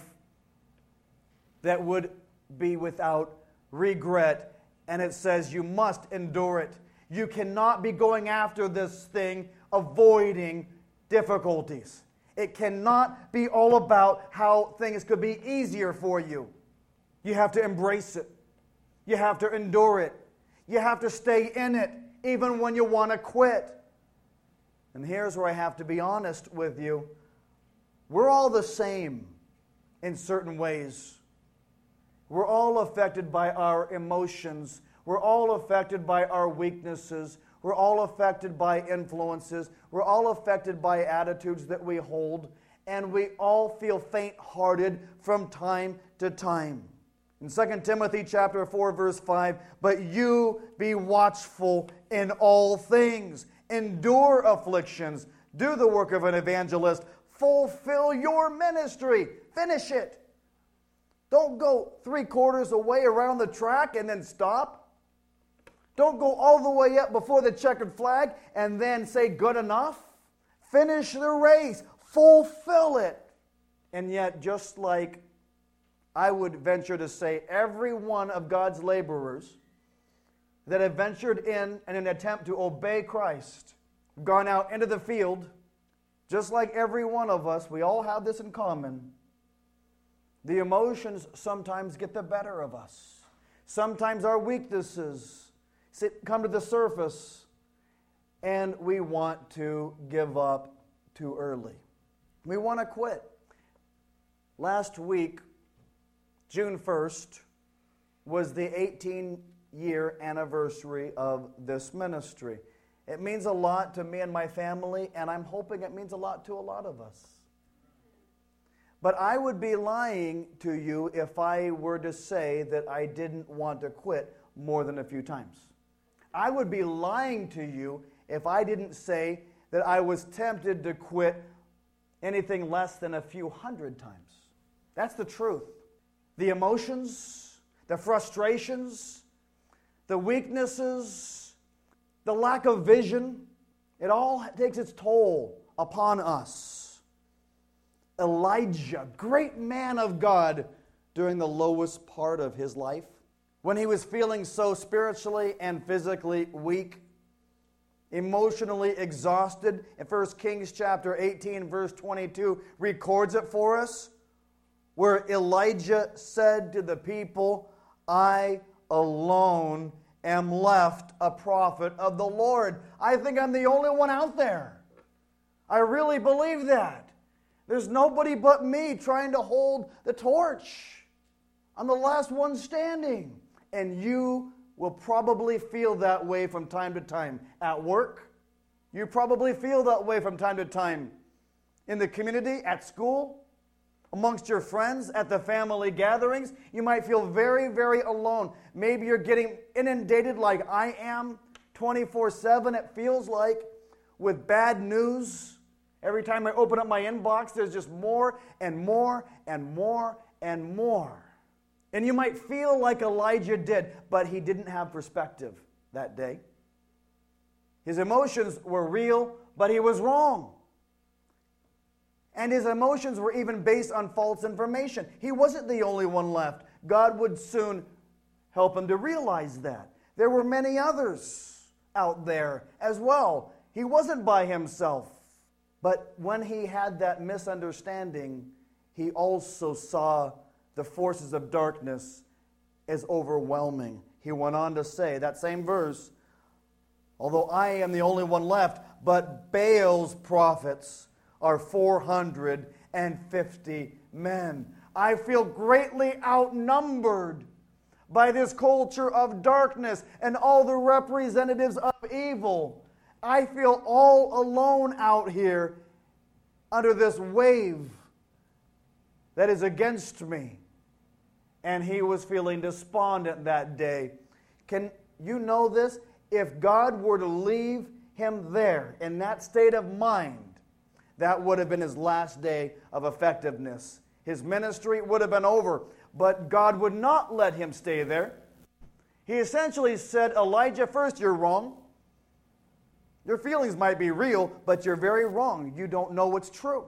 that would be without regret. And it says you must endure it. You cannot be going after this thing avoiding difficulties. It cannot be all about how things could be easier for you. You have to embrace it. You have to endure it. You have to stay in it even when you want to quit. And here's where I have to be honest with you. We're all the same in certain ways. We're all affected by our emotions. We're all affected by our weaknesses. We're all affected by influences. We're all affected by attitudes that we hold. And we all feel faint-hearted from time to time. In Second Timothy chapter four, verse five, but you be watchful in all things. Endure afflictions. Do the work of an evangelist. Fulfill your ministry. Finish it. Don't go three quarters away around the track and then stop. Don't go all the way up before the checkered flag and then say good enough. Finish the race. Fulfill it. And yet, just like I would venture to say, every one of God's laborers that have ventured in in an attempt to obey Christ, gone out into the field, just like every one of us, we all have this in common. The emotions sometimes get the better of us. Sometimes our weaknesses sit, come to the surface, and we want to give up too early. We want to quit. Last week, June first, was the eighteen-year anniversary of this ministry. It means a lot to me and my family, and I'm hoping it means a lot to a lot of us. But I would be lying to you if I were to say that I didn't want to quit more than a few times. I would be lying to you if I didn't say that I was tempted to quit anything less than a few hundred times. That's the truth. The emotions, the frustrations, the weaknesses, the lack of vision, it all takes its toll upon us. Elijah, great man of God during the lowest part of his life, when he was feeling so spiritually and physically weak, emotionally exhausted, in First Kings chapter eighteen, verse twenty-two, records it for us, where Elijah said to the people, I alone am left a prophet of the Lord. I think I'm the only one out there. I really believe that. There's nobody but me trying to hold the torch. I'm the last one standing. And you will probably feel that way from time to time. At work, you probably feel that way from time to time. In the community, at school, amongst your friends, at the family gatherings, you might feel very, very alone. Maybe you're getting inundated like I am, twenty-four seven, it feels like, with bad news. Every time I open up my inbox, there's just more and more and more and more. And you might feel like Elijah did, but he didn't have perspective that day. His emotions were real, but he was wrong. And his emotions were even based on false information. He wasn't the only one left. God would soon help him to realize that. There were many others out there as well. He wasn't by himself. But when he had that misunderstanding, he also saw the forces of darkness as overwhelming. he went on to say, that same verse, although I am the only one left, but Baal's prophets are four hundred fifty men. I feel greatly outnumbered by this culture of darkness and all the representatives of evil. I feel all alone out here under this wave that is against me. And he was feeling despondent that day. Can you know this? If God were to leave him there in that state of mind, that would have been his last day of effectiveness. His ministry would have been over. But God would not let him stay there. He essentially said, Elijah, first, you're wrong. Your feelings might be real, but you're very wrong. You don't know what's true.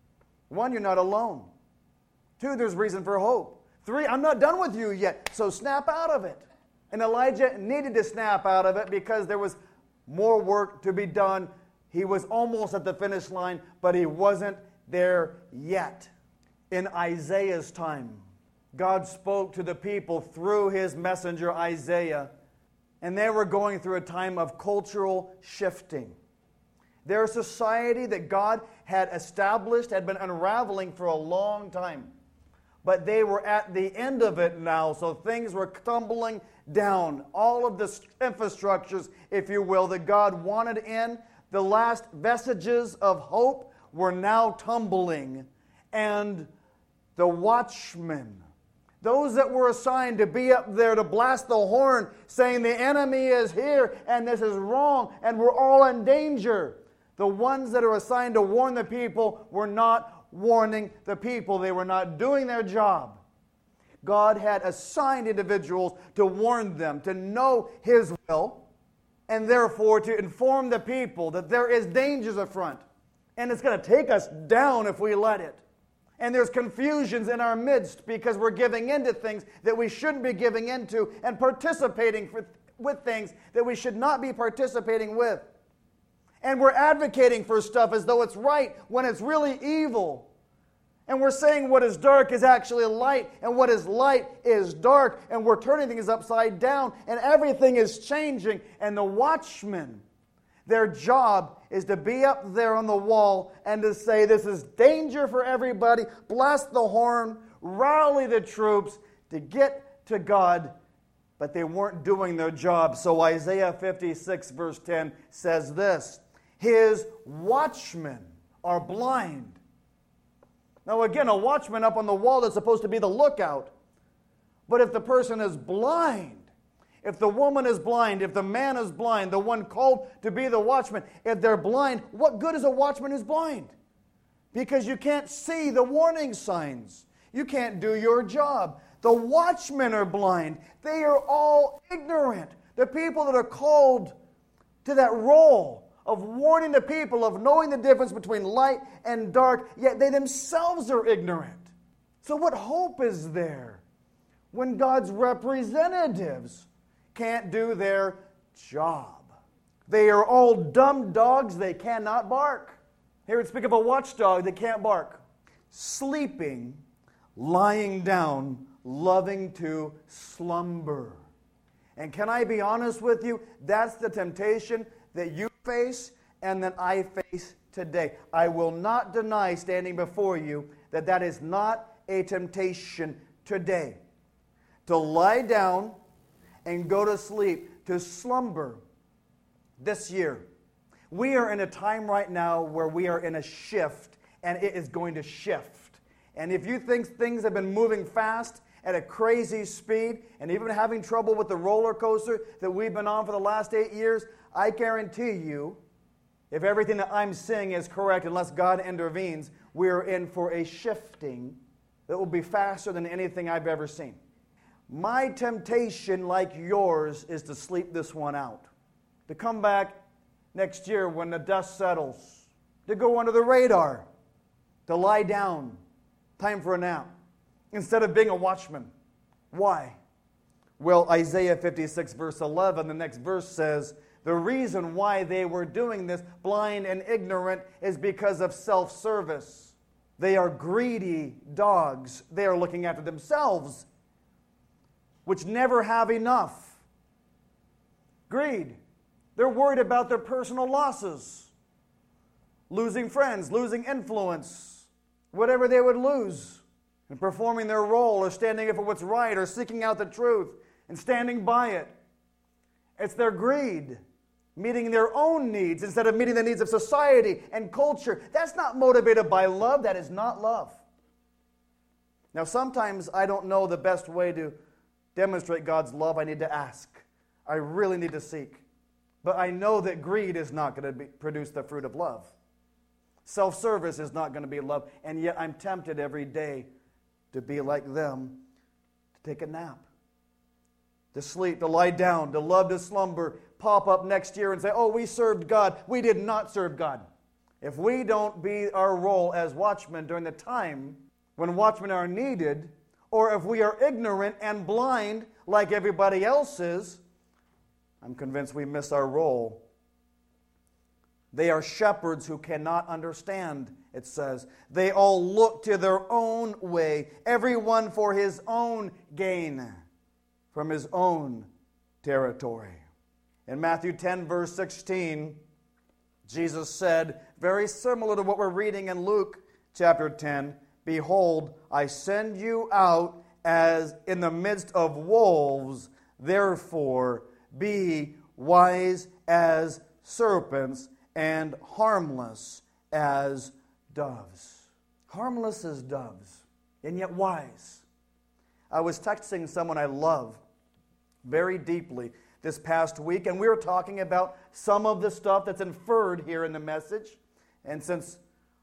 One, you're not alone. Two, there's reason for hope. Three, I'm not done with you yet, so snap out of it. And Elijah needed to snap out of it because there was more work to be done. He was almost at the finish line, but he wasn't there yet. In Isaiah's time, God spoke to the people through his messenger Isaiah, and they were going through a time of cultural shifting. Their society that God had established had been unraveling for a long time. But they were at the end of it now, so things were tumbling down. All of the infrastructures, if you will, that God wanted in, the last vestiges of hope were now tumbling. And the watchmen, those that were assigned to be up there to blast the horn, saying the enemy is here and this is wrong and we're all in danger. The ones that are assigned to warn the people were not warning the people. They were not doing their job. God had assigned individuals to warn them, to know his will, and therefore to inform the people that there is dangers affront. And it's going to take us down if we let it. And there's confusions in our midst because we're giving into things that we shouldn't be giving into and participating for, with things that we should not be participating with. And we're advocating for stuff as though it's right when it's really evil. And we're saying what is dark is actually light, and what is light is dark, and we're turning things upside down, and everything is changing. And the watchmen, their job is to be up there on the wall and to say, this is danger for everybody, blast the horn, rally the troops to get to God. But they weren't doing their job. So Isaiah fifty-six verse ten says this, his watchmen are blind. Now again, a watchman up on the wall is supposed to be the lookout. But if the person is blind, if the woman is blind, if the man is blind, the one called to be the watchman, if they're blind, what good is a watchman who's blind? Because you can't see the warning signs. You can't do your job. The watchmen are blind. They are all ignorant. The people that are called to that role of warning the people, of knowing the difference between light and dark, yet they themselves are ignorant. So what hope is there when God's representatives can't do their job? They are all dumb dogs, they cannot bark. Here we speak of a watchdog that can't bark. Sleeping, lying down, loving to slumber. And can I be honest with you? That's the temptation that you face and that I face today. I will not deny standing before you that that is not a temptation today. To lie down and go to sleep, to slumber this year. We are in a time right now where we are in a shift, and it is going to shift. And if you think things have been moving fast at a crazy speed, and even having trouble with the roller coaster that we've been on for the last eight years, I guarantee you, if everything that I'm saying is correct, unless God intervenes, we're in for a shifting that will be faster than anything I've ever seen. My temptation, like yours, is to sleep this one out. To come back next year when the dust settles. To go under the radar. To lie down. Time for a nap. Instead of being a watchman. Why? Well, Isaiah fifty-six verse eleven, the next verse says, the reason why they were doing this, blind and ignorant, is because of self-service. They are greedy dogs. They are looking after themselves, which never have enough. Greed. They're worried about their personal losses. Losing friends, losing influence, whatever they would lose in performing their role or standing up for what's right or seeking out the truth and standing by it. It's their greed, meeting their own needs instead of meeting the needs of society and culture. That's not motivated by love. That is not love. Now, sometimes I don't know the best way to demonstrate God's love. I need to ask. I really need to seek. But I know that greed is not going to be, produce the fruit of love. Self-service is not going to be love. And yet I'm tempted every day to be like them, to take a nap, to sleep, to lie down, to love to slumber, pop up next year and say, oh, we served God. We did not serve God. If we don't be our role as watchmen during the time when watchmen are needed, or if we are ignorant and blind like everybody else is, I'm convinced we miss our role. They are shepherds who cannot understand, it says. They all look to their own way, everyone for his own gain, from his own territory. In Matthew ten, verse sixteen, Jesus said, very similar to what we're reading in Luke chapter ten, behold, I send you out as in the midst of wolves, therefore be wise as serpents and harmless as doves. Harmless as doves, and yet wise. I was texting someone I love very deeply this past week, and we were talking about some of the stuff that's inferred here in the message. And since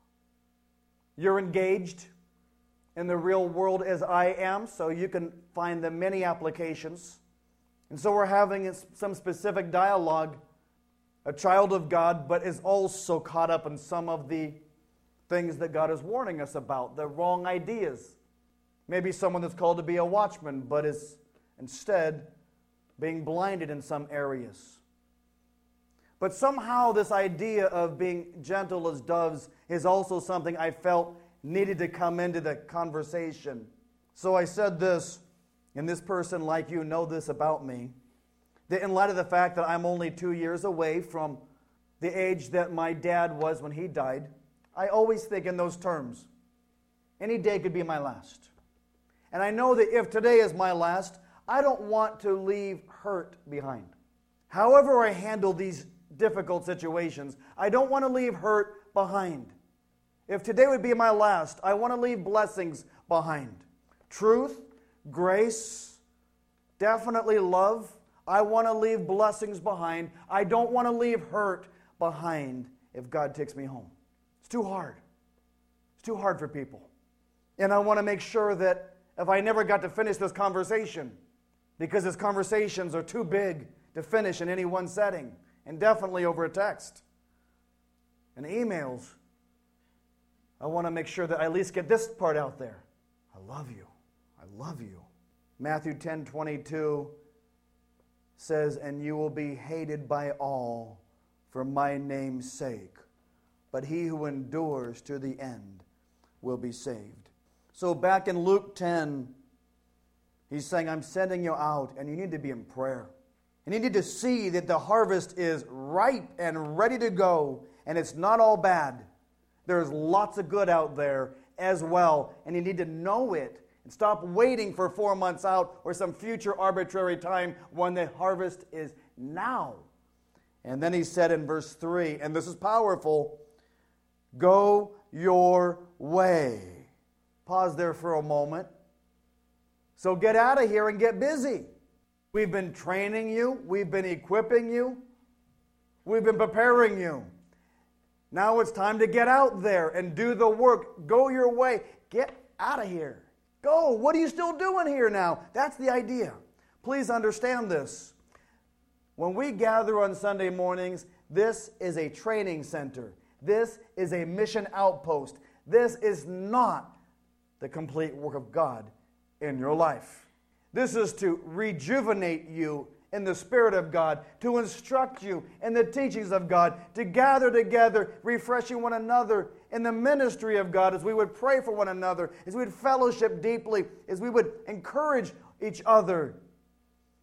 you're engaged in the real world as I am, so you can find the many applications. And so we're having some specific dialogue, a child of God, but is also caught up in some of the things that God is warning us about, the wrong ideas. Maybe someone that's called to be a watchman, but is instead being blinded in some areas. But somehow this idea of being gentle as doves is also something I felt needed to come into the conversation. So I said this, and this person like you know this about me, that in light of the fact that I'm only two years away from the age that my dad was when he died, I always think in those terms. Any day could be my last. And I know that if today is my last, I don't want to leave hurt behind. However I handle these difficult situations, I don't want to leave hurt behind. If today would be my last, I want to leave blessings behind. Truth, grace, definitely love. I want to leave blessings behind. I don't want to leave hurt behind if God takes me home. It's too hard. It's too hard for people. And I want to make sure that if I never got to finish this conversation, because his conversations are too big to finish in any one setting, and definitely over a text and emails, I want to make sure that I at least get this part out there. I love you. I love you. Matthew ten twenty-two says, and you will be hated by all for my name's sake, but he who endures to the end will be saved. So back in Luke ten, he's saying, I'm sending you out, and you need to be in prayer. And you need to see that the harvest is ripe and ready to go, and it's not all bad. There's lots of good out there as well, and you need to know it and stop waiting for four months out or some future arbitrary time when the harvest is now. And then he said in verse three, and this is powerful, go your way. Pause there for a moment. So get out of here and get busy. We've been training you. We've been equipping you. We've been preparing you. Now it's time to get out there and do the work. Go your way. Get out of here. Go. What are you still doing here now? That's the idea. Please understand this. When we gather on Sunday mornings, this is a training center. This is a mission outpost. This is not the complete work of God in your life. This is to rejuvenate you in the Spirit of God, to instruct you in the teachings of God, to gather together, refreshing one another in the ministry of God, as we would pray for one another, as we would fellowship deeply, as we would encourage each other.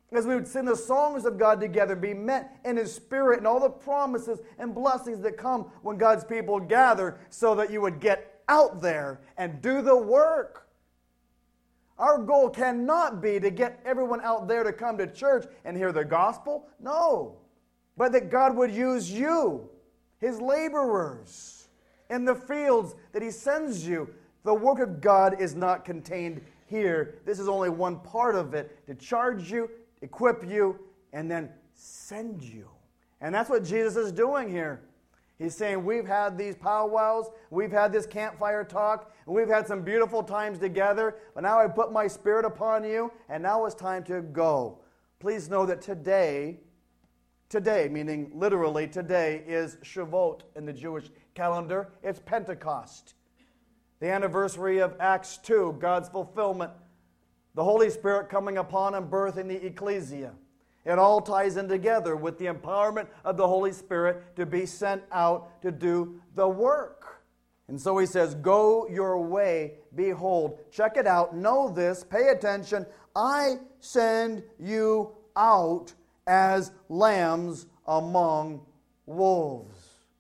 As we would sing the songs of God together, be met in His Spirit and all the promises and blessings that come when God's people gather, so that you would get out there and do the work. Our goal cannot be to get everyone out there to come to church and hear the gospel. No. But that God would use you, His laborers, in the fields that He sends you. The work of God is not contained here. This is only one part of it, to charge you, equip you, and then send you. And that's what Jesus is doing here. He's saying, we've had these powwows, we've had this campfire talk, and we've had some beautiful times together, but now I put my Spirit upon you, and now it's time to go. Please know that today, today, meaning literally today, is Shavuot in the Jewish calendar. It's Pentecost. The anniversary of Acts two, God's fulfillment, the Holy Spirit coming upon and birthing the ecclesia. It all ties in together with the empowerment of the Holy Spirit to be sent out to do the work. And so he says, go your way, behold. Check it out, know this, pay attention. I send you out as lambs among wolves.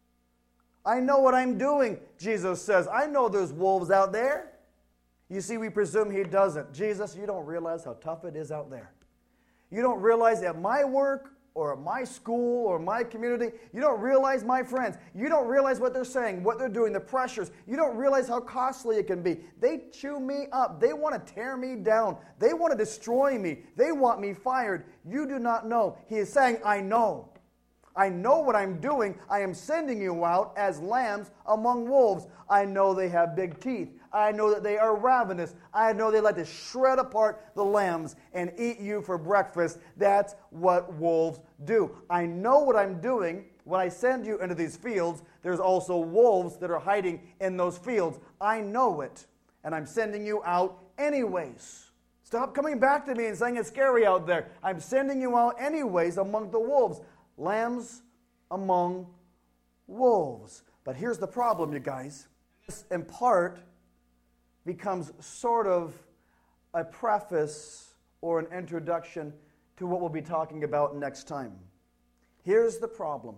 I know what I'm doing, Jesus says. I know there's wolves out there. You see, we presume He doesn't. Jesus, you don't realize how tough it is out there. You don't realize at my work or at my school or my community, you don't realize my friends. You don't realize what they're saying, what they're doing, the pressures. You don't realize how costly it can be. They chew me up. They want to tear me down. They want to destroy me. They want me fired. You do not know. He is saying, I know. I know what I'm doing. I am sending you out as lambs among wolves. I know they have big teeth. I know that they are ravenous. I know they like to shred apart the lambs and eat you for breakfast. That's what wolves do. I know what I'm doing. When I send you into these fields, there's also wolves that are hiding in those fields. I know it, and I'm sending you out anyways. Stop coming back to me and saying it's scary out there. I'm sending you out anyways among the wolves. Lambs among wolves. But here's the problem, you guys. This, in part, becomes sort of a preface or an introduction to what we'll be talking about next time. Here's the problem.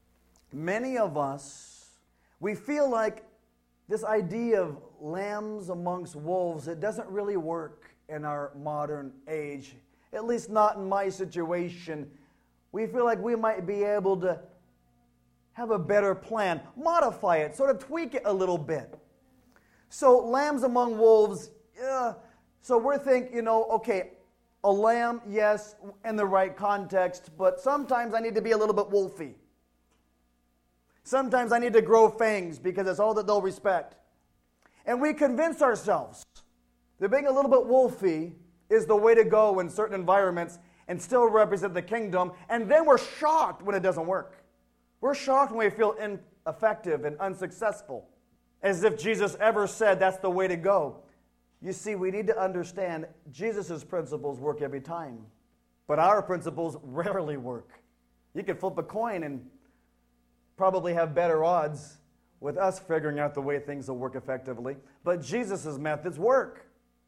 Many of us, we feel like this idea of lambs amongst wolves, it doesn't really work in our modern age, at least not in my situation. We feel like we might be able to have a better plan, modify it, sort of tweak it a little bit. So lambs among wolves, yeah. So we're thinking, you know, okay, a lamb, yes, in the right context, but sometimes I need to be a little bit wolfy. Sometimes I need to grow fangs because it's all that they'll respect. And we convince ourselves that being a little bit wolfy is the way to go in certain environments and still represent the kingdom, and then we're shocked when it doesn't work. We're shocked when we feel ineffective and unsuccessful, as if Jesus ever said that's the way to go. You see, we need to understand Jesus' principles work every time, but our principles rarely work. You could flip a coin and probably have better odds with us figuring out the way things will work effectively, but Jesus' methods work,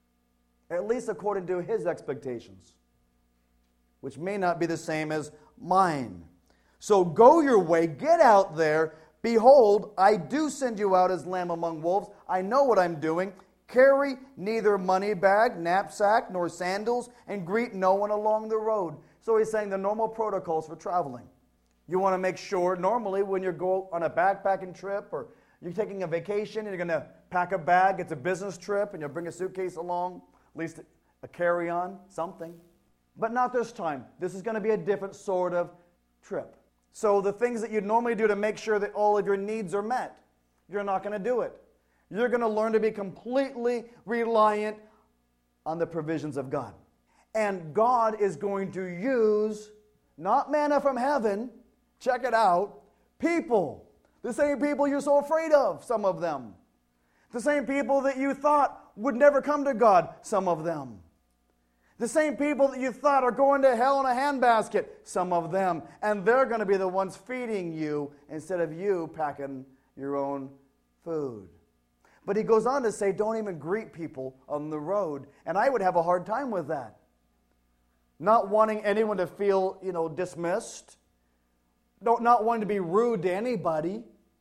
at least according to His expectations, which may not be the same as mine. So go your way, get out there. Behold, I do send you out as lamb among wolves. I know what I'm doing. Carry neither money bag, knapsack, nor sandals, and greet no one along the road. So he's saying the normal protocols for traveling. You want to make sure, normally when you go on a backpacking trip or you're taking a vacation and you're going to pack a bag, it's a business trip, and you'll bring a suitcase along, at least a carry-on, something. But not this time. This is going to be a different sort of trip. So the things that you normally do to make sure that all of your needs are met, you're not going to do it. You're going to learn to be completely reliant on the provisions of God. And God is going to use, not manna from heaven, check it out, people. The same people you're so afraid of, some of them. The same people that you thought would never come to God, some of them. The same people that you thought are going to hell in a handbasket, some of them. And they're going to be the ones feeding you instead of you packing your own food. But he goes on to say, don't even greet people on the road. And I would have a hard time with that. not wanting anyone to feel, you know, dismissed, not, not wanting to be rude to anybody.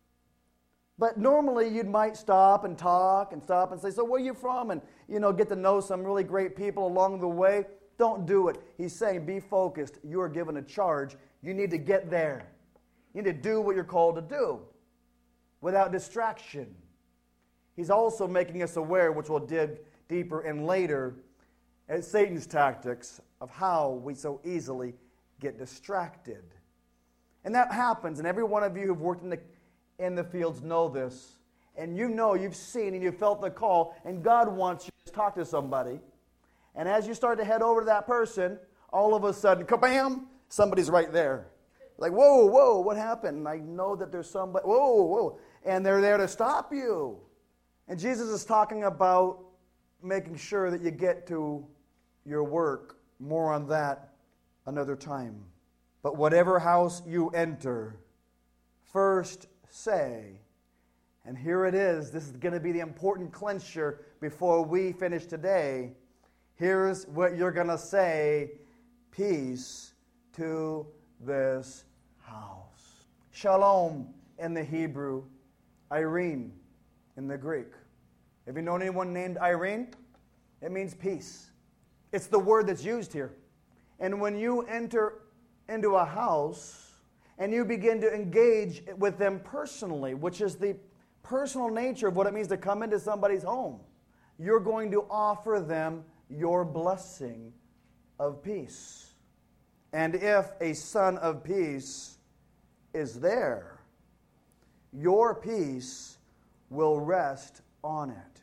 But normally you might stop and talk and stop and say, so where are you from? And, you know, get to know some really great people along the way. Don't do it. He's saying be focused. You are given a charge. You need to get there. You need to do what you're called to do without distraction. He's also making us aware, which we'll dig deeper in later, at Satan's tactics of how we so easily get distracted. And that happens, and every one of you who've worked in the in the fields know this, and you know, you've seen and you felt the call, and God wants you to talk to somebody, and as you start to head over to that person, all of a sudden, kabam, somebody's right there. Like, whoa, whoa, what happened? And I know that there's somebody, whoa, whoa, and they're there to stop you. And Jesus is talking about making sure that you get to your work. More on that another time. But whatever house you enter, first say, and here it is, this is going to be the important clincher before we finish today. Here's what you're going to say: peace to this house. Shalom in the Hebrew, Irene in the Greek. Have you known anyone named Irene? It means peace. It's the word that's used here. And when you enter into a house and you begin to engage with them personally, which is the personal nature of what it means to come into somebody's home, you're going to offer them your blessing of peace. And if a son of peace is there, your peace will rest on it.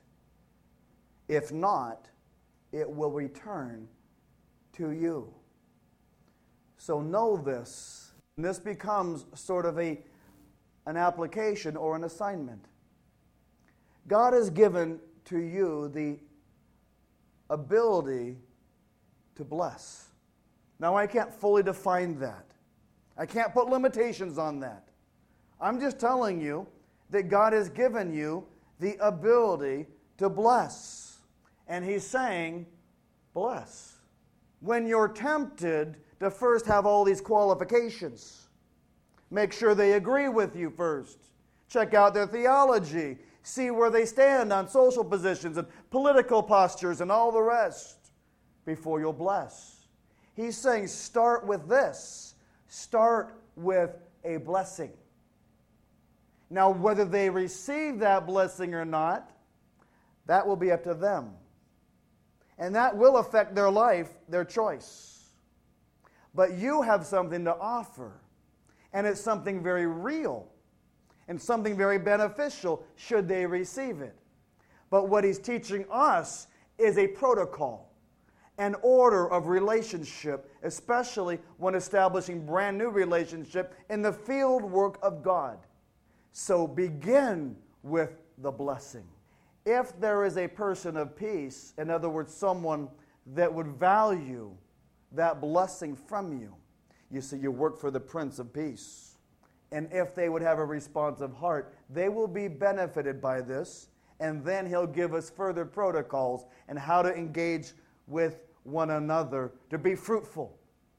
If not, it will return to you. So know this. And this becomes sort of a, an application or an assignment. God has given to you the ability to bless. Now, I can't fully define that. I can't put limitations on that. I'm just telling you that God has given you the ability to bless. And He's saying, bless. When you're tempted to first have all these qualifications, make sure they agree with you first. Check out their theology. See where they stand on social positions and political postures and all the rest before you'll bless. He's saying start with this. Start with a blessing. Now, whether they receive that blessing or not, that will be up to them. And that will affect their life, their choice. But you have something to offer. And it's something very real. And something very beneficial should they receive it. But what he's teaching us is a protocol, an order of relationship, especially when establishing brand new relationship in the field work of God. So begin with the blessing. If there is a person of peace, in other words, someone that would value that blessing from you, you see, you work for the Prince of Peace. And if they would have a responsive heart, they will be benefited by this. And then he'll give us further protocols and how to engage with one another to be fruitful.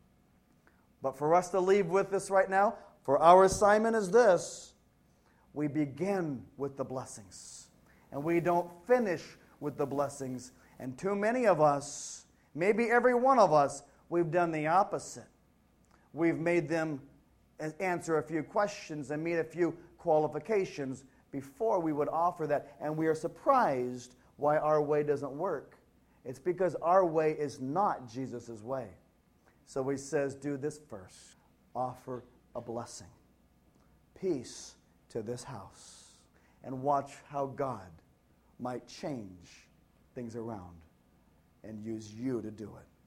But for us to leave with this right now, for our assignment is this: we begin with the blessings. And we don't finish with the blessings. And too many of us, maybe every one of us, we've done the opposite. We've made them answer a few questions and meet a few qualifications before we would offer that. And we are surprised why our way doesn't work. It's because our way is not Jesus' way. So he says, do this first. Offer a blessing. Peace to this house. And watch how God might change things around and use you to do it.